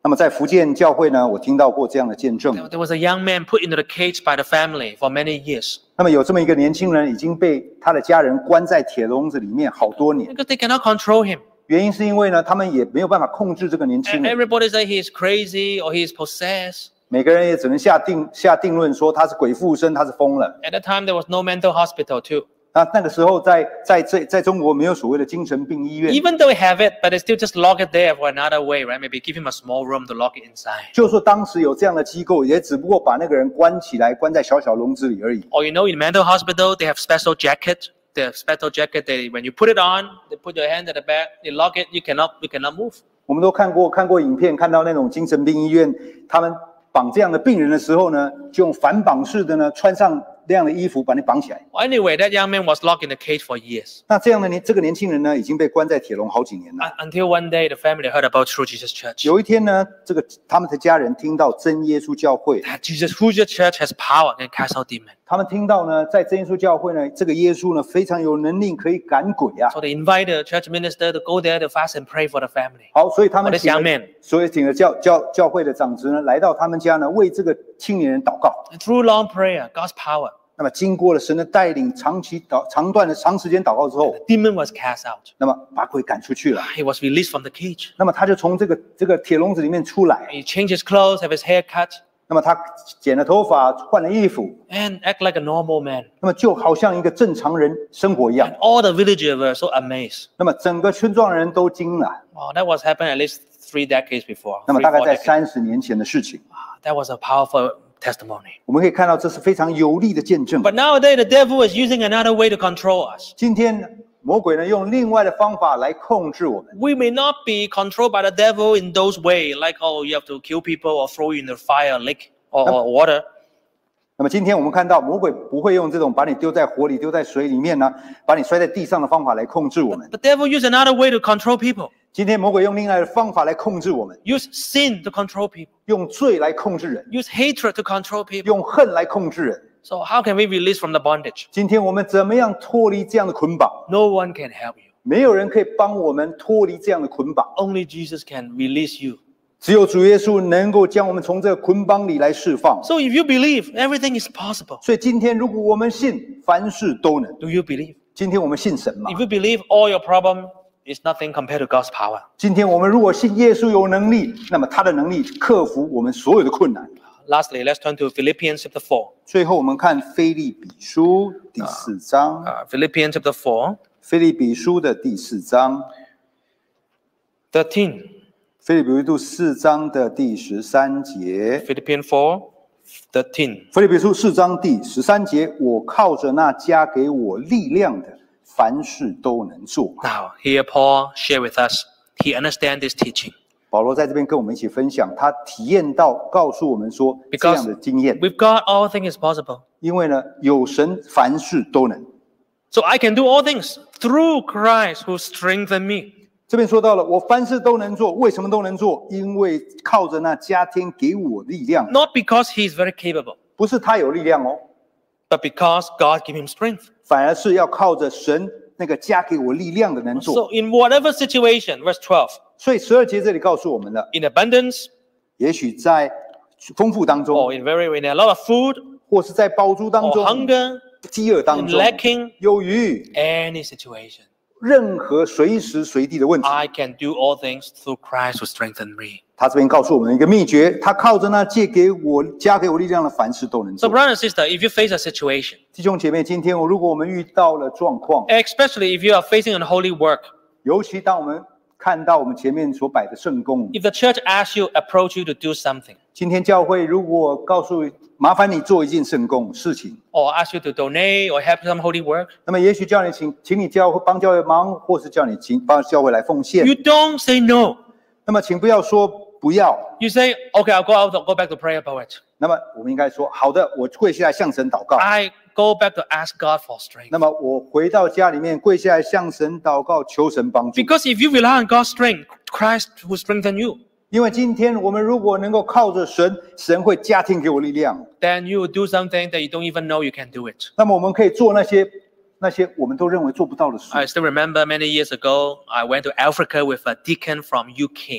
那么在福建教会呢，我听到过这样的见证。 There was a young man put into the cage by the family for many years 那么有这么一个年轻人，已经被他的家人关在铁笼子里面好多年。 because they cannot control him. 原因是因为呢，他们也没有办法控制这个年轻 And 人， everybody say he is crazy or he is possessed. 每个人也只能下定下定论说他是鬼附身，他是疯了。 At that time, there was no mental hospital too. 那那个时候在在在在中国没有所谓的精神病医院， Even though we have it, but they still just lock it there for another way, right? Maybe give him a small room to lock it inside. 就说当时有这样的机构，也只不过把那个人关起来，关在小小笼子里而已。 Or you know, in mental hospital, they have special jacket. They have special jacket. They when you put it on, they put your hand at the back, they lock it. You cannot, you cannot move. 我们都看过看过影片，看到那种精神病医院，他们绑这样的病人的时候呢，就用反绑式的呢，穿上那样的衣服把你绑起来。 Well, anyway, that young man was locked in the cage for years. 那这样的年这个年轻人呢，已经被关在铁笼好几年了。 Un- Until one day, the family heard about True Jesus Church. 有一天呢，这个他们的家人听到真耶稣教会， That Jesus, True Jesus Church has power and cast out demons. 他们听到呢，在真耶稣教会呢，这个耶稣呢非常有能力，可以赶鬼啊。 So they invite the church minister to go there to fast and pray for the family. 好，所以他们 For this 请 young 了 man. 所以请了教教教会的长职呢，来到他们家呢，为这个青年人祷告。 And through long prayer, God's power, 那么经过了神的带领，长期祷长段的长时间祷告之后， the demon was cast out. 那么把鬼赶出去了。 He was released from the cage. 那么他就从这个这个铁笼子里面出来。 He changed his clothes, have his hair cut, 那么他剪了头发，换了衣服， and act like a normal man. 那么就好像一个正常人生活一样 And。all the villagers were so amazed. 那么整个村庄人都惊了。 Wow, that was happened at least three decades before. 那么 Three, 大概 four 在 decades. 三十年前的事情， Wow, that was a powerful testimony. 我们可以看到这是非常有力的见证。 But nowadays, the devil is using another way to control us. 今天魔鬼呢用另外的方法来控制我们。 We may not be controlled by the devil in those ways, like, oh, you have to kill people or throw you in the fire, lake, or, or water. 那么今天我们看到魔鬼不会用这种把你丢在火里、丢在水里面呢，把你摔在地上的方法来控制我们。 The devil used another way to control people. 今天魔鬼用另外的方法来控制我们， Use sin to control people. 用罪来控制人， Use hatred to control people. 用恨来控制人。 So how can we release from the bondage? 今天我们怎么样脱离这样的捆绑？ No one can help you. 没有人可以帮我们脱离这样的捆绑， Only Jesus can release you. 只有主耶稣能够将我们从这个捆绑里来释放。 So if you believe, everything is possible. 所以今天，如果我们信，凡事都能。 Do you believe? 今天我们信神嘛？ If you believe, all your problem is nothing compared to God's power. 今天我们如果信耶稣有能力，那么他的能力克服我们所有的困难。 Lastly, let's turn to Philippians chapter four. 最后，我们看腓立比书第四章， Uh, Philippians chapter four, 腓立比书的第四章， thirteen. 腓立比书四章的第十三节。 Philippians four, thirteen. 腓立比书四章第十三节，我靠着那加给我力量的，凡事都能做。 Now, here Paul share with us, he understands this teaching. 保罗在这边跟我们一起分享，他体验到，告诉我们说这样的经验。 With God, all things is possible. 因为呢，有神凡事都能。 So I can do all things through Christ who strengthened me. 这边说到了，我凡事都能做，为什么都能做？因为靠着那加添给我力量， Not because he is very capable, 不是他有力量哦， but because God gave him strength. 反而是要靠着神那个加给我力量的能做。 So in whatever situation, verse twelve, 所以十二节这里告诉我们了， in abundance 也许在丰富当中， or in very in a lot of food 或是在饱足当 or 中、 hunger, 饥饿当 in 中、 lacking, 有余， any situation, 任何随时随地的问题， I can do all things through Christ who strengthened me. 他这边告诉我们一个秘诀，他靠着那借给我、加给我力量的，凡事都能 So 做。 brother and sister, if you face a situation, 弟兄姐妹，今天我如果我们遇到了状况， especially if you are facing unholy work, 尤其当我们看到我们前面所摆的圣工， if the church asks you, approach you to do something, 今天教会如果告诉麻烦你做一件圣工事情， or ask you to donate or help some holy work, 那么也许叫你请，请你教会帮教会忙，或是叫你请帮教会来奉献， you don't say no. 那么请不要说不要， You say, okay, I'll go out, go back to pray about it. 那么我们应该说好的，我跪下来向神祷告。 I go back to ask God for strength. 那么我回到家里面跪下来向神祷告，求神帮助。 Because if you rely on God's strength, Christ will strengthen you. 因为今天我们如果能够靠着神，神会加添给我力量。 Then you will do something that you don't even know you can do it. 那么我们可以做那些那些我们都认为做不到的事。 I still remember many years ago, I went to Africa with a deacon from U K.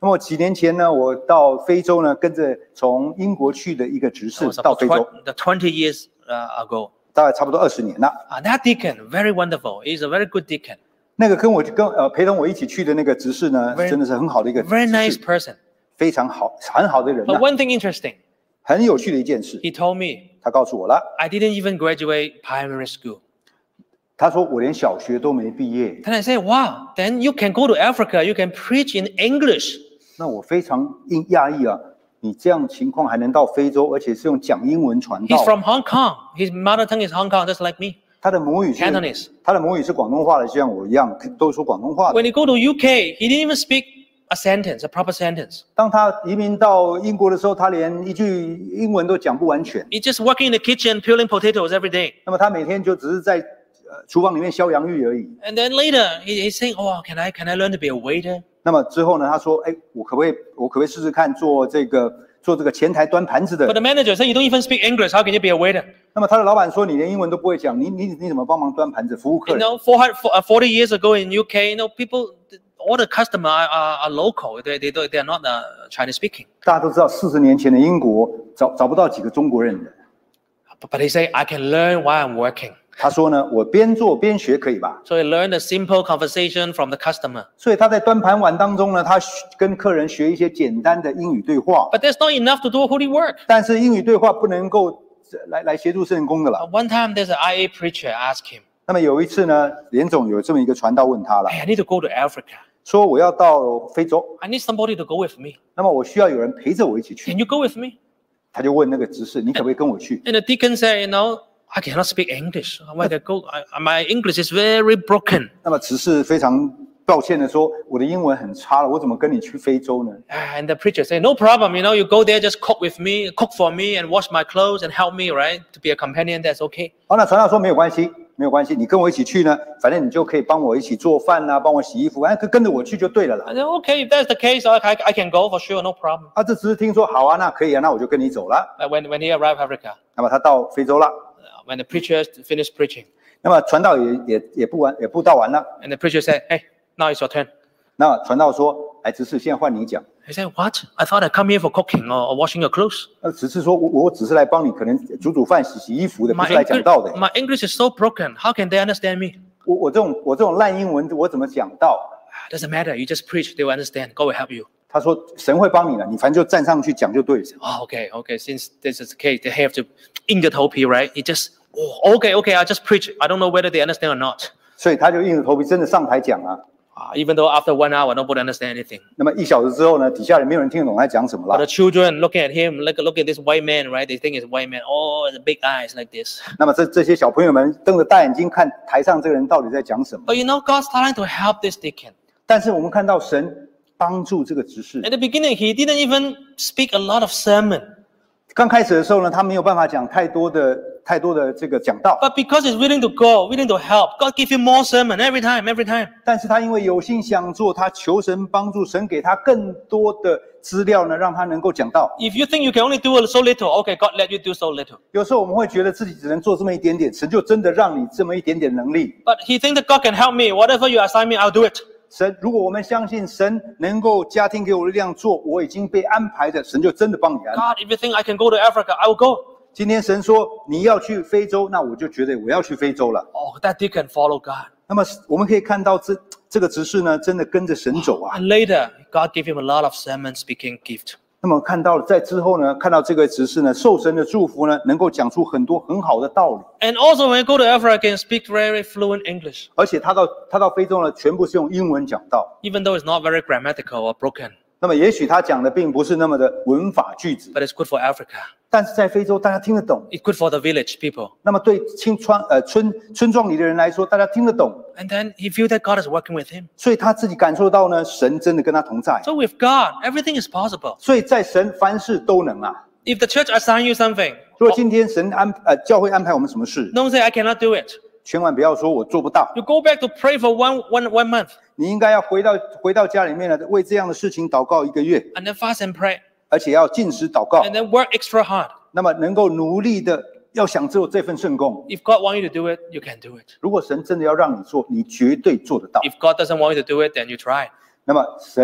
那么几年前呢，我到非洲呢，跟着从英国去的一个执事 It was 到 about 非洲， twenty, twenty years uh, ago. 大概差不多二十年了。 Uh, that deacon, very wonderful. He's a very good deacon. 那个跟我跟呃陪同我一起去的那个执事呢， Very- 真的是很好的一个 Very 执 nice 事， person. 非常好，很好的人 But 呐、 one thing interesting, 很有趣的一件事。 he told me, 他告诉我了， I didn't even graduate primary school. 他说我连小学都没毕业。 Then I said, wow, then you can go to Africa, you can preach in English. 那我非常惊讶异啊，你这样情况还能到非洲，而且是用讲英文传 He's 道。 from Hong Kong. His mother tongue is Hong Kong, just like me. 他的母语是 Cantonese. 他的母语是广东话的，就像我一样，都说广东话的。 When he go to U K, he didn't even speak a sentence, a proper sentence. 当他移民到英国的时候，他连一句英文都讲不完全。 He's just working in the kitchen, peeling potatoes every day. 那么他每天就只是在呃厨房里面削洋芋而已。 And then later, he, he's saying, oh, can I, can I learn to be a waiter? 那么之后呢，他说：“哎，我可不可以，我可不可以试试看做这个做这个前台端盘子的 But the manager said, you don't even speak English. How can you be a waiter? 那么他的老板说：“你连英文都不会讲，你你你怎么帮忙端盘子服务客 You 人 know, four hundred, forty years ago in U K, you know, people, all the customers are, are, are local. They, they, don't- they are not uh, Chinese speaking. 大家都知道，四十年前的英国找找不到几个中国人的。 But, but he said, I can learn while I'm working. 他说呢，我边做边学可以吧？ So he learned a simple conversation from the customer. 所以他在端盘碗当中呢，他学跟客人学一些简单的英语对话， But that's not enough to do holy work. 但是英语对话不能够来来协助圣工的了。 One time, there's an I A preacher asked him, 那么有一次呢，连总有这么一个传道问他了， hey, I need to go to Africa. 说我要到非洲， I need somebody to go with me. 那么我需要有人陪着我一起去。 Can you go with me? 他就问那个执事，你可不可以跟我去？ And the deacon said, you know, I cannot speak English. Where can I go? I, my English is very broken. 那么执事非常抱歉的说，我的英文很差了，我怎么跟你去非洲呢？ And the preacher said, no problem. You know, you go there, just cook with me, cook for me, and wash my clothes and help me, right? To be a companion, that's okay. 好，那传道说没有关系，没有关系，你跟我一起去呢，反正你就可以帮我一起做饭啊，帮我洗衣服，哎，跟跟着我去就对了啦。 I said, okay, if that's the case, I, I, I can go for sure, no problem. 啊，这只是听说好啊，那可以啊，那我就跟你走了。 But when, when he arrived Africa, 那么他到非洲了， uh, when the preacher finished preaching, 那么传道也也也不完也布道完了， and the preacher said, hey, now it's your turn. 那传道说，哎，执事，现在换你讲。 He said, what? I thought I come here for cooking or, or washing your clothes. 那执事说，我我只是来帮你，可能煮煮饭、洗洗衣服的，不 My 是来讲道的。 English, my English is so broken. How can they understand me? 我我这种我这种烂英文，我怎么讲道？ Doesn't matter. You just preach. They will understand. God will help you. 他说神会帮你的，你反正就站上去讲就对了。 Oh, okay, okay. Since this is the case, they have to 硬着头皮, right? It just, oh, okay, okay. I just preach. I don't know whether they understand or not. 所以他就硬着头皮真的上台讲啊。 Uh, even though after one hour, nobody understand anything. 那么一小时之后呢，底下人没有人听得懂他讲什么 But 了 the。children looking at him, look, look at this white man, right? They think it's a white man. Oh, the big eyes like this. 那么这这些小朋友们瞪着大眼睛看台上这个人到底在讲什么。 But you know, God's trying to help this deacon. 但是我们看到神帮助这个执事。 At the beginning, he didn't even speak a lot of sermon. 刚开始的时候呢，他没有办法讲太多的太多的这个讲道， But because he's willing to go, willing to help, God give him more sermon every time, every time. 但是他因为有心想做，他求神帮助，神给他更多的资料呢，让他能够讲道。 If you think you can only do so little, okay, God let you do so little. 有时候我们会觉得自己只能做这么一点点，神就真的让你这么一点点能力。 But he thinks that God can help me. Whatever you assign me, I'll do it. 神，如果我们相信神能够加添给我力量做我已经被安排的，神就真的帮你安排。 God, if you think I can go to Africa, I will go. 今天神说你要去非洲，那我就觉得我要去非洲了。 Oh, that deacon follow God. 那么我们可以看到这这个执事呢，真的跟着神走啊。 And later, God gave him a lot of sermon speaking gift. 那么看到在之后呢，看到这个执事呢，受神的祝福呢，能够讲出很多很好的道理。 And also, when you go to Africa, you can speak very fluent English, 而且他到他到非洲呢，全部是用英文讲道。 even though it's not very grammatical or broken. 那么也许他讲的并不是那么的文法句子， But it's good for Africa. 但是在非洲大家听得懂。 It's good for the village people. 那么对青川呃村村庄里的人来说，大家听得懂， And then he feel that God is working with him. 所以他自己感受到呢，神真的跟他同在。 So with God, everything is possible. 所以在神凡事都能啊。 If the church assign you something, 如果今天神安呃教会安排我们什么事， don't say I cannot do it. 千万不要说我做不到， You go back to pray for one, one, one month 你应该要回到回到家里面呢，为这样的事情祷告一个月， and then fast and pray 而且要禁食祷告， and then work extra hard. 那么能够努力的要享受这份圣功。 If God wants you to do it, you can do it. 如果神真的要让你做，你绝对做得到。 If God doesn't want you to do it, then you try. 那么神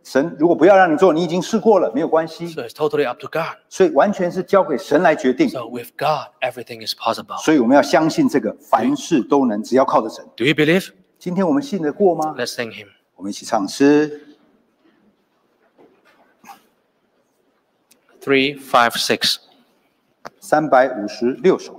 神如果不要让你做，你已经试过了，没有关系。 So it's totally up to God. 所以完全是交给神来决定。 So with God, everything is possible. 所以我们要相信这个，凡事都能，只要靠着神。 Do you believe? 今天我们信得过吗？ Let's thank Him. 我们一起唱诗 Three, five, six. 三百五十六首。